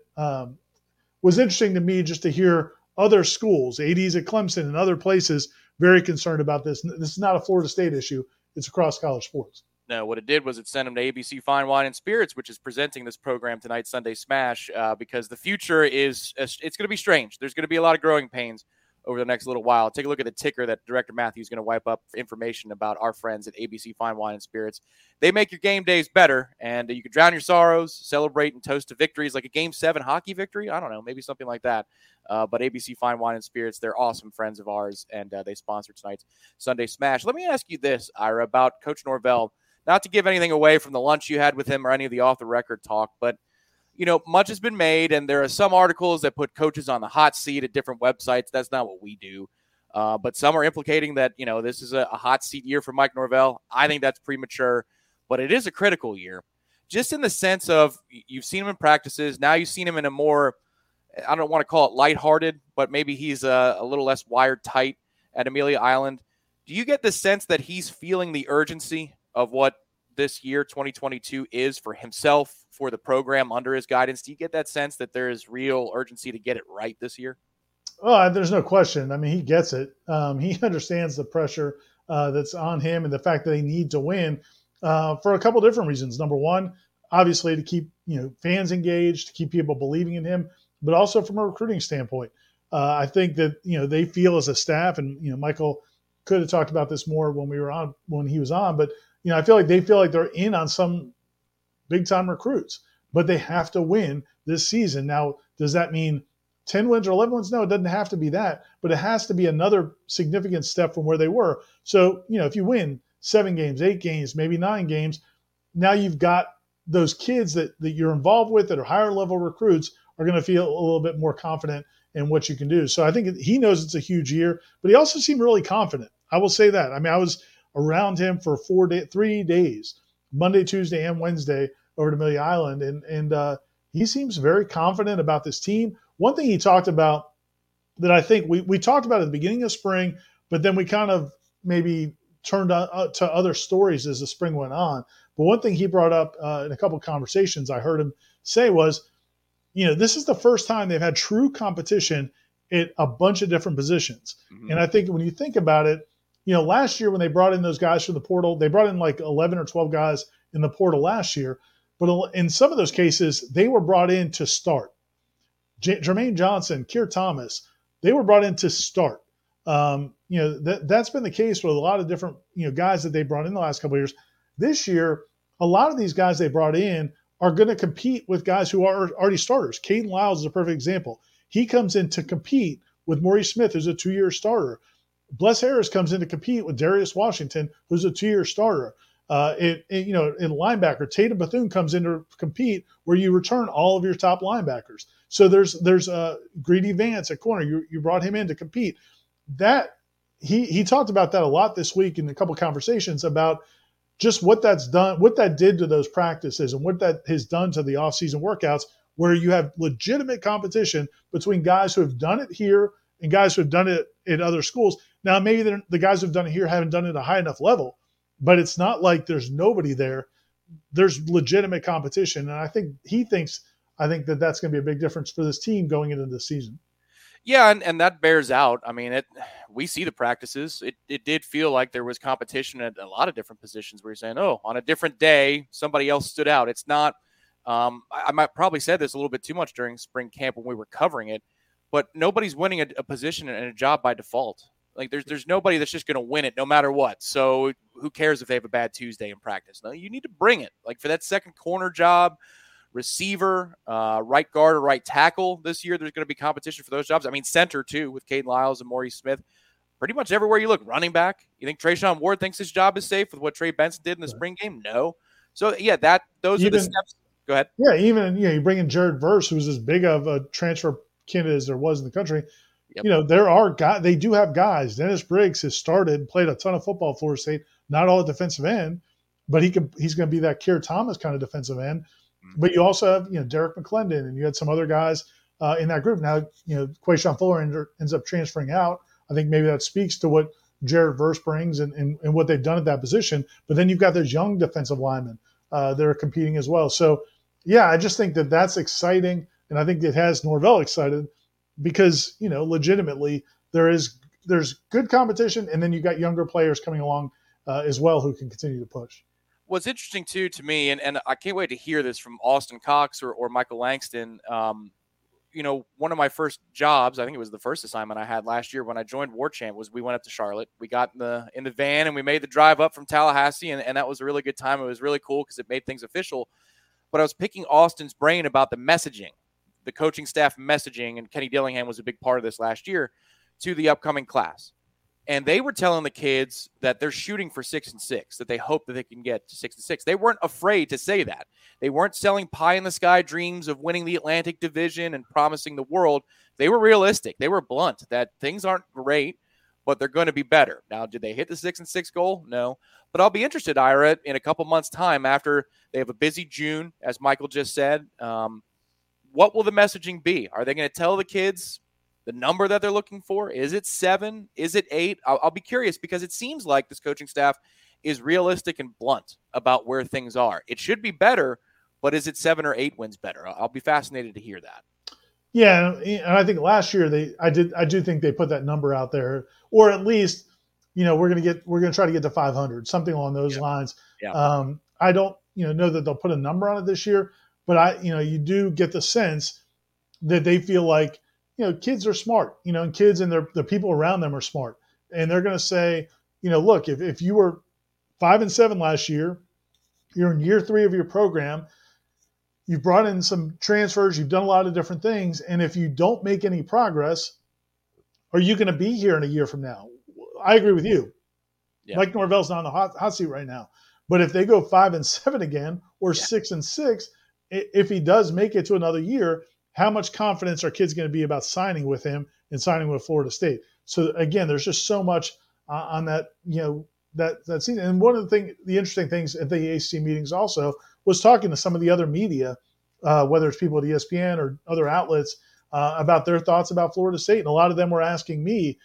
Speaker 6: was interesting to me, just to hear other schools, ADs at Clemson and other places, very concerned about this. This is not a Florida State issue. It's across college sports.
Speaker 5: No, what it did was it sent him to ABC Fine Wine and Spirits, which is presenting this program tonight, Sunday Smash, because the future it's going to be strange. There's going to be a lot of growing pains over the next little while. Take a look at the ticker that Director Matthew is going to wipe up information about our friends at ABC Fine Wine and Spirits. They make your game days better, and you can drown your sorrows, celebrate and toast to victories like a Game 7 hockey victory. I don't know, maybe something like that. But ABC Fine Wine and Spirits, they're awesome friends of ours, and they sponsor tonight's Sunday Smash. Let me ask you this, Ira, about Coach Norvell. Not to give anything away from the lunch you had with him or any of the off-the-record talk, but much has been made, and there are some articles that put coaches on the hot seat at different websites. That's not what we do. But some are implicating that, this is a hot seat year for Mike Norvell. I think that's premature, but it is a critical year. Just in the sense of you've seen him in practices. Now you've seen him in a more, I don't want to call it lighthearted, but maybe he's a little less wired tight at Amelia Island. Do you get the sense that he's feeling the urgency of what this year, 2022, is for himself, for the program under his guidance? Do you get that sense that there is real urgency to get it right this year?
Speaker 6: Oh, there's no question. I mean, he gets it. He understands the pressure that's on him and the fact that they need to win for a couple different reasons. Number one, obviously to keep fans engaged, to keep people believing in him, but also from a recruiting standpoint. I think that they feel as a staff, and Michael could have talked about this more when he was on, but I feel like they feel like they're in on some big time recruits, but they have to win this season. Now, does that mean 10 wins or 11 wins? No, it doesn't have to be that, but it has to be another significant step from where they were. So, if you win 7 games, 8 games, maybe 9 games, now you've got those kids that you're involved with that are higher level recruits are going to feel a little bit more confident in what you can do. So I think he knows it's a huge year, but he also seemed really confident. I will say that. I mean, I was around him for 3 days, Monday, Tuesday, and Wednesday over at Amelia Island. And he seems very confident about this team. One thing he talked about that I think we talked about at the beginning of spring, but then we kind of maybe turned to other stories as the spring went on. But one thing he brought up in a couple of conversations I heard him say was, this is the first time they've had true competition at a bunch of different positions. Mm-hmm. And I think when you think about it, last year when they brought in those guys from the portal, they brought in like 11 or 12 guys in the portal last year. But in some of those cases, they were brought in to start. Jermaine Johnson, Keir Thomas, they were brought in to start. That's been the case with a lot of different guys that they brought in the last couple of years. This year, a lot of these guys they brought in are going to compete with guys who are already starters. Caden Lyles is a perfect example. He comes in to compete with Maurice Smith, who's a 2-year starter. Bless Harris comes in to compete with Darius Washington, who's a 2-year starter. In linebacker, Tatum Bethune comes in to compete where you return all of your top linebackers. So there's Greedy Vance at corner. You brought him in to compete. That he talked about that a lot this week in a couple of conversations about just what that's done, what that did to those practices, and what that has done to the offseason workouts, where you have legitimate competition between guys who have done it here and guys who have done it at other schools. Now, maybe the guys who have done it here haven't done it at a high enough level, but it's not like there's nobody there. There's legitimate competition, and I think that that's going to be a big difference for this team going into the season.
Speaker 5: Yeah, and that bears out. I mean, we see the practices. It did feel like there was competition at a lot of different positions where you're saying, oh, on a different day, somebody else stood out. It's not I might probably said this a little bit too much during spring camp when we were covering it, but nobody's winning a position and a job by default. Like there's nobody that's just going to win it no matter what. So who cares if they have a bad Tuesday in practice? No, you need to bring it. Like for that second corner job, receiver, right guard or right tackle this year, there's going to be competition for those jobs. I mean, center too with Caden Lyles and Maurice Smith. Pretty much everywhere you look, running back. You think Trayshawn Ward thinks his job is safe with what Trey Benson did in the spring game? No. So yeah, those are the steps. Go ahead.
Speaker 6: Yeah, even you bring in Jared Verse, who's as big of a transfer candidate as there was in the country. Yep. There are guys. They do have guys. Dennis Briggs has started, played a ton of football at Florida State. Not all at defensive end. but he's going to be that Keir Thomas kind of defensive end. But you also have, Derek McClendon, and you had some other guys in that group. Now, Quayshawn Fuller ends up transferring out. I think maybe that speaks to what Jared Verse brings and what they've done at that position. But then you've got those young defensive linemen that are competing as well. So, yeah, I just think that that's exciting, and I think it has Norvell excited because, legitimately there's good competition, and then you've got younger players coming along as well who can continue to push.
Speaker 5: What's interesting, too, to me, and I can't wait to hear this from Austin Cox or Michael Langston. One of my first jobs, I think it was the first assignment I had last year when I joined War Chant, was we went up to Charlotte. We got in the van and we made the drive up from Tallahassee, and that was a really good time. It was really cool because it made things official. But I was picking Austin's brain about the messaging, the coaching staff messaging, and Kenny Dillingham was a big part of this last year, to the upcoming class. And they were telling the kids that they're shooting for 6-6, that they hope that they can get to 6-6. They weren't afraid to say that. They weren't selling pie-in-the-sky dreams of winning the Atlantic Division and promising the world. They were realistic. They were blunt that things aren't great, but they're going to be better. Now, did they hit the 6-6 goal? No. But I'll be interested, Ira, in a couple months' time after they have a busy June, as Michael just said. What will the messaging be? Are they going to tell the kids the number that they're looking for? Is it 7? Is it 8? I'll be curious because it seems like this coaching staff is realistic and blunt about where things are. It should be better, but is it 7 or 8 wins better? I'll be fascinated to hear that.
Speaker 6: Yeah, and I think last year I do think they put that number out there, or at least we're going to try to get to 500, something along those lines.
Speaker 5: Yeah.
Speaker 6: I don't know that they'll put a number on it this year, but you do get the sense that they feel like kids are smart, and kids and the people around them are smart. And they're going to say, look, if you were 5-7 last year, you're in year 3 of your program, you've brought in some transfers, you've done a lot of different things. And if you don't make any progress, are you going to be here in a year from now? I agree with you. Yeah. Mike Norvell's not on the hot seat right now. But if they go 5-7 again, or 6-6, if he does make it to another year, how much confidence are kids going to be about signing with him and signing with Florida State? So again, there's just so much on that, that season. And one of the interesting things at the ACC meetings also was talking to some of the other media, whether it's people at ESPN or other outlets, about their thoughts about Florida State. And a lot of them were asking me,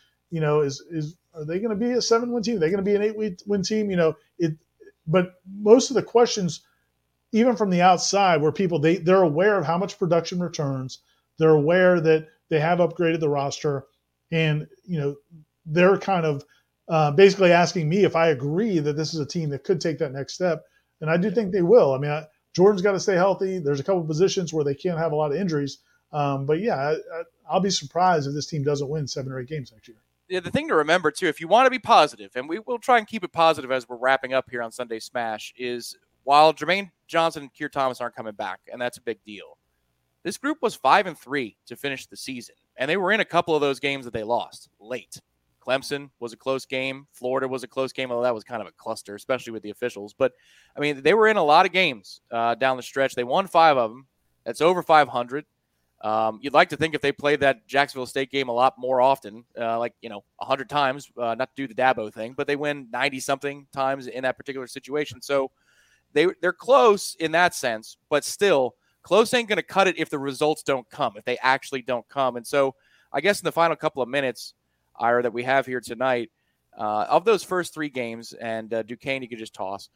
Speaker 6: are they going to be a 7-win team? Are they going to be an 8-win team? But most of the questions, even from the outside, where people they're aware of how much production returns, they're aware that they have upgraded the roster, and they're kind of basically asking me if I agree that this is a team that could take that next step, and I do think they will. I mean, Jordan's got to stay healthy. There's a couple of positions where they can't have a lot of injuries, but yeah, I'll be surprised if this team doesn't win 7 or 8 games next year.
Speaker 5: Yeah, the thing to remember too, if you want to be positive, and we will try and keep it positive as we're wrapping up here on Sunday Smash, is while Jermaine Johnson and Keir Thomas aren't coming back, and that's a big deal, this group was 5-3 to finish the season, and they were in a couple of those games that they lost late. Clemson was a close game. Florida was a close game, although that was kind of a cluster, especially with the officials. But, I mean, they were in a lot of games down the stretch. They won 5 of them. That's over 500. You'd like to think if they played that Jacksonville State game a lot more often, 100 times, not to do the Dabo thing, but they win 90-something times in that particular situation. So they're close in that sense, but still, close ain't going to cut it if the results don't come, if they actually don't come. And so I guess in the final couple of minutes, Ira, that we have here tonight, of those first 3 games, and Duquesne you could just toss,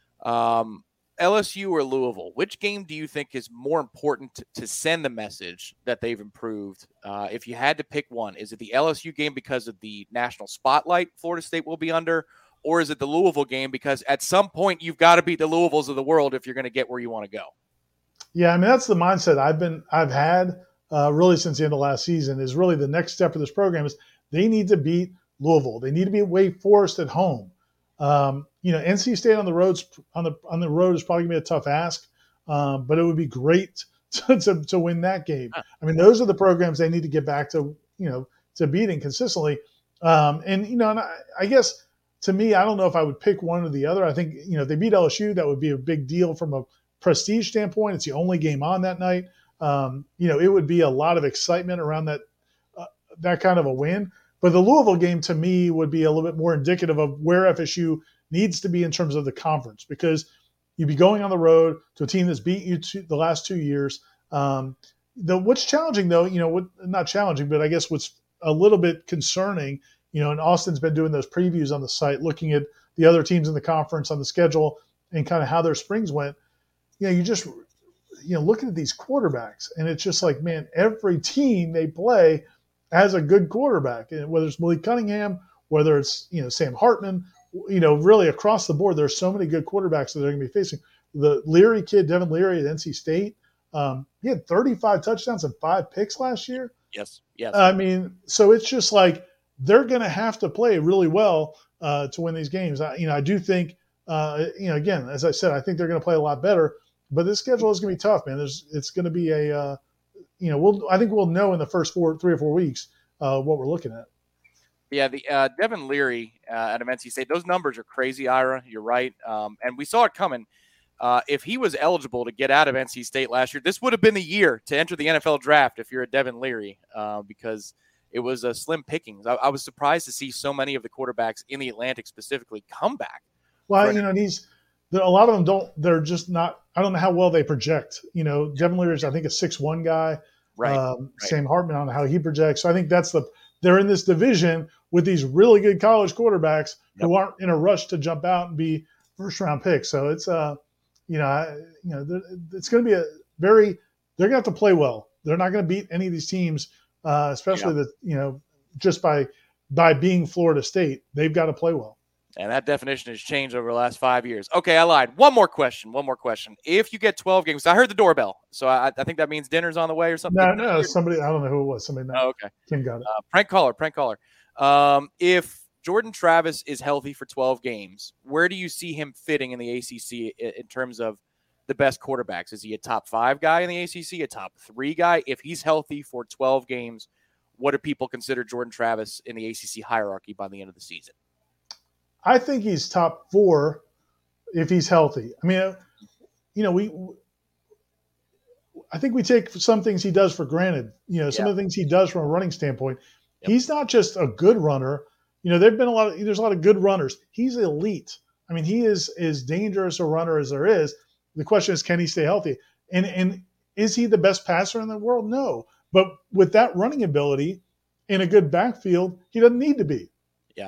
Speaker 5: LSU or Louisville, which game do you think is more important to send the message that they've improved? If you had to pick one, is it the LSU game because of the national spotlight Florida State will be under, or is it the Louisville game because at some point you've got to beat the Louisvilles of the world if you're going to get where you want to go?
Speaker 6: Yeah, I mean, that's the mindset I've had really since the end of last season. Is really the next step of this program is they need to beat Louisville. They need to beat Wake Forest at home. NC State on the road is probably gonna be a tough ask, but it would be great to win that game. I mean, those are the programs they need to get back to, to beating consistently. And I guess to me, I don't know if I would pick one or the other. I think, if they beat LSU, that would be a big deal from a prestige standpoint. It's the only game on that night. It would be a lot of excitement around that kind of a win. But the Louisville game, to me, would be a little bit more indicative of where FSU needs to be in terms of the conference, because you'd be going on the road to a team that's beat you the last 2 years. What's challenging, though, not challenging, but I guess what's a little bit concerning, and Austin's been doing those previews on the site, looking at the other teams in the conference on the schedule and kind of how their springs went. You just looking at these quarterbacks, and it's just like, man, every team they play has a good quarterback, and whether it's Malik Cunningham, whether it's Sam Hartman, really across the board, there's so many good quarterbacks that they're going to be facing. The Leary kid, Devin Leary at NC State, he had 35 touchdowns and 5 picks last year.
Speaker 5: Yes.
Speaker 6: I mean, so it's just like they're going to have to play really well to win these games. I do think, again, as I said, I think they're going to play a lot better. But this schedule is going to be tough, man. It's going to be I think we'll know in the first 3 or 4 weeks what we're looking at.
Speaker 5: Yeah, the Devin Leary out of NC State, those numbers are crazy, Ira. You're right. And we saw it coming. If he was eligible to get out of NC State last year, this would have been the year to enter the NFL draft if you're a Devin Leary, because it was a slim pickings. I was surprised to see so many of the quarterbacks in the Atlantic specifically come back.
Speaker 6: Well, a lot of them don't. They're just not. I don't know how well they project. Devin Leary is, I think, a 6'1" guy.
Speaker 5: Right.
Speaker 6: Sam Hartman, I don't know how he projects. So I think they're in this division with these really good college quarterbacks who aren't in a rush to jump out and be first round picks. So it's it's going to be they're going to have to play well. They're not going to beat any of these teams, especially just by being Florida State. They've got to play well.
Speaker 5: And that definition has changed over the last 5 years. Okay, I lied. One more question. If you get 12 games, I heard the doorbell, so I think that means dinner's on the way or something.
Speaker 6: No, somebody, I don't know who it was. Somebody.
Speaker 5: Oh, okay.
Speaker 6: Kim got it.
Speaker 5: Prank caller. If Jordan Travis is healthy for 12 games, where do you see him fitting in the ACC in terms of the best quarterbacks? Is he a top 5 guy in the ACC, a top 3 guy? If he's healthy for 12 games, what do people consider Jordan Travis in the ACC hierarchy by the end of the season?
Speaker 6: I think he's top 4 if he's healthy. I mean, I think we take some things he does for granted. Some of the things he does from a running standpoint. Yep. He's not just a good runner. There's a lot of good runners. He's elite. I mean, he is as dangerous a runner as there is. The question is, can he stay healthy? And is he the best passer in the world? No. But with that running ability in a good backfield, he doesn't need to be.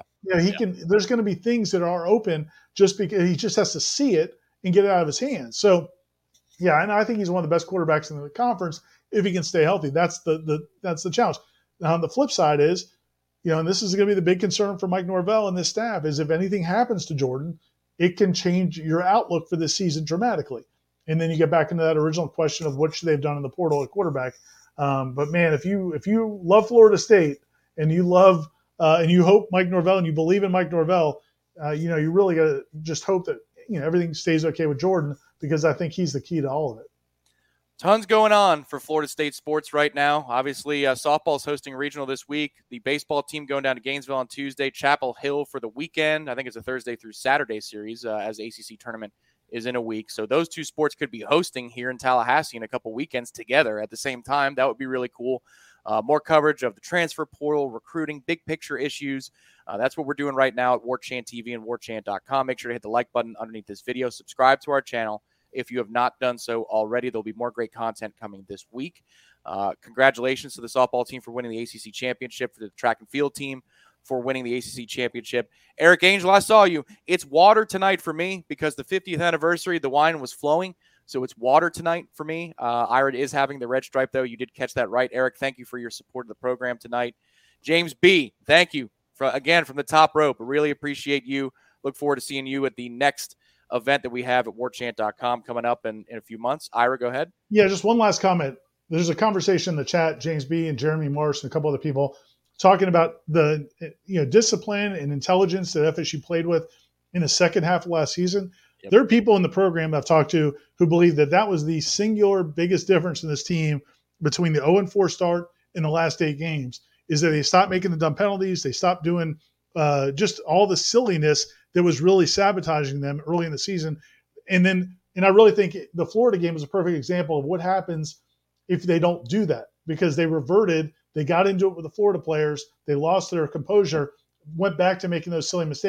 Speaker 6: He can. There's going to be things that are open just because he just has to see it and get it out of his hands. So, and I think he's one of the best quarterbacks in the conference if he can stay healthy. That's the challenge. Now, on the flip side is, and this is going to be the big concern for Mike Norvell and this staff, is if anything happens to Jordan, it can change your outlook for this season dramatically. And then you get back into that original question of what should they have done in the portal at quarterback. But man, if you love Florida State and you love and you hope Mike Norvell and you believe in Mike Norvell, you really got to just hope that everything stays okay with Jordan, because I think he's the key to all of it.
Speaker 5: Tons going on for Florida State sports right now. Obviously, softball's hosting a regional this week. The baseball team going down to Gainesville on Tuesday. Chapel Hill for the weekend. I think it's a Thursday through Saturday series as the ACC tournament is in a week. So those two sports could be hosting here in Tallahassee in a couple weekends together at the same time. That would be really cool. More coverage of the transfer portal, recruiting, big picture issues. That's what we're doing right now at WarChant TV and WarChant.com. Make sure to hit the like button underneath this video. Subscribe to our channel if you have not done so already. There'll be more great content coming this week. Congratulations to the softball team for winning the ACC championship, for the track and field team for winning the ACC championship. Eric Angel, I saw you. It's water tonight for me because the 50th anniversary, the wine was flowing. So it's water tonight for me. Ira is having the red stripe, though. You did catch that right. Eric, thank you for your support of the program tonight. James B., thank you, again, from the top rope. I really appreciate you. Look forward to seeing you at the next event that we have at warchant.com coming up in a few months. Ira, go ahead.
Speaker 6: Yeah, just one last comment. There's a conversation in the chat, James B. and Jeremy Marsh and a couple other people talking about the discipline and intelligence that FSU played with in the second half of last season. Yep. There are people in the program I've talked to who believe that was the singular biggest difference in this team between the 0-4 start and the last 8 games, is that they stopped making the dumb penalties. They stopped doing just all the silliness that was really sabotaging them early in the season. And I really think the Florida game is a perfect example of what happens if they don't do that, because they reverted. They got into it with the Florida players. They lost their composure, went back to making those silly mistakes.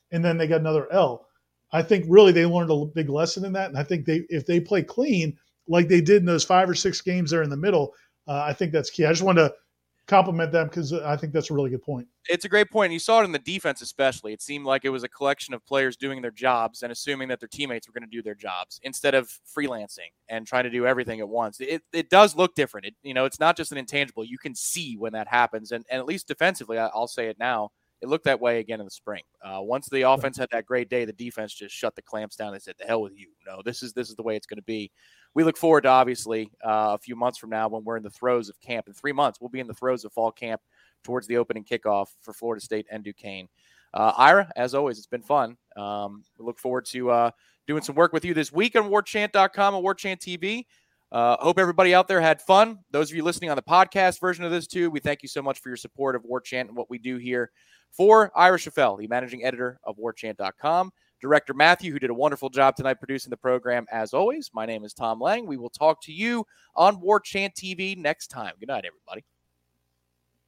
Speaker 6: and then they got another L. I think really they learned a big lesson in that, and I think if they play clean like they did in those 5 or 6 games there in the middle, I think that's key. I just wanted to compliment them because I think that's a really good point.
Speaker 5: It's a great point. And you saw it in the defense especially. It seemed like it was a collection of players doing their jobs and assuming that their teammates were going to do their jobs instead of freelancing and trying to do everything at once. It does look different. It's not just an intangible. You can see when that happens. And at least defensively, I'll say it now, it looked that way again in the spring. Once the offense had that great day, the defense just shut the clamps down. They said, "The hell with you. No, this is the way it's going to be." We look forward to, obviously, a few months from now when we're in the throes of camp. In 3 months, we'll be in the throes of fall camp towards the opening kickoff for Florida State and Duquesne. Ira, as always, it's been fun. We look forward to doing some work with you this week on WarChant.com and WarChant TV. Hope everybody out there had fun. Those of you listening on the podcast version of this too, we thank you so much for your support of WarChant and what we do here. For Ira Schoffel, the managing editor of WarChant.com, Director Matthew, who did a wonderful job tonight producing the program, as always, my name is Tom Lang. We will talk to you on WarChant TV next time. Good night, everybody.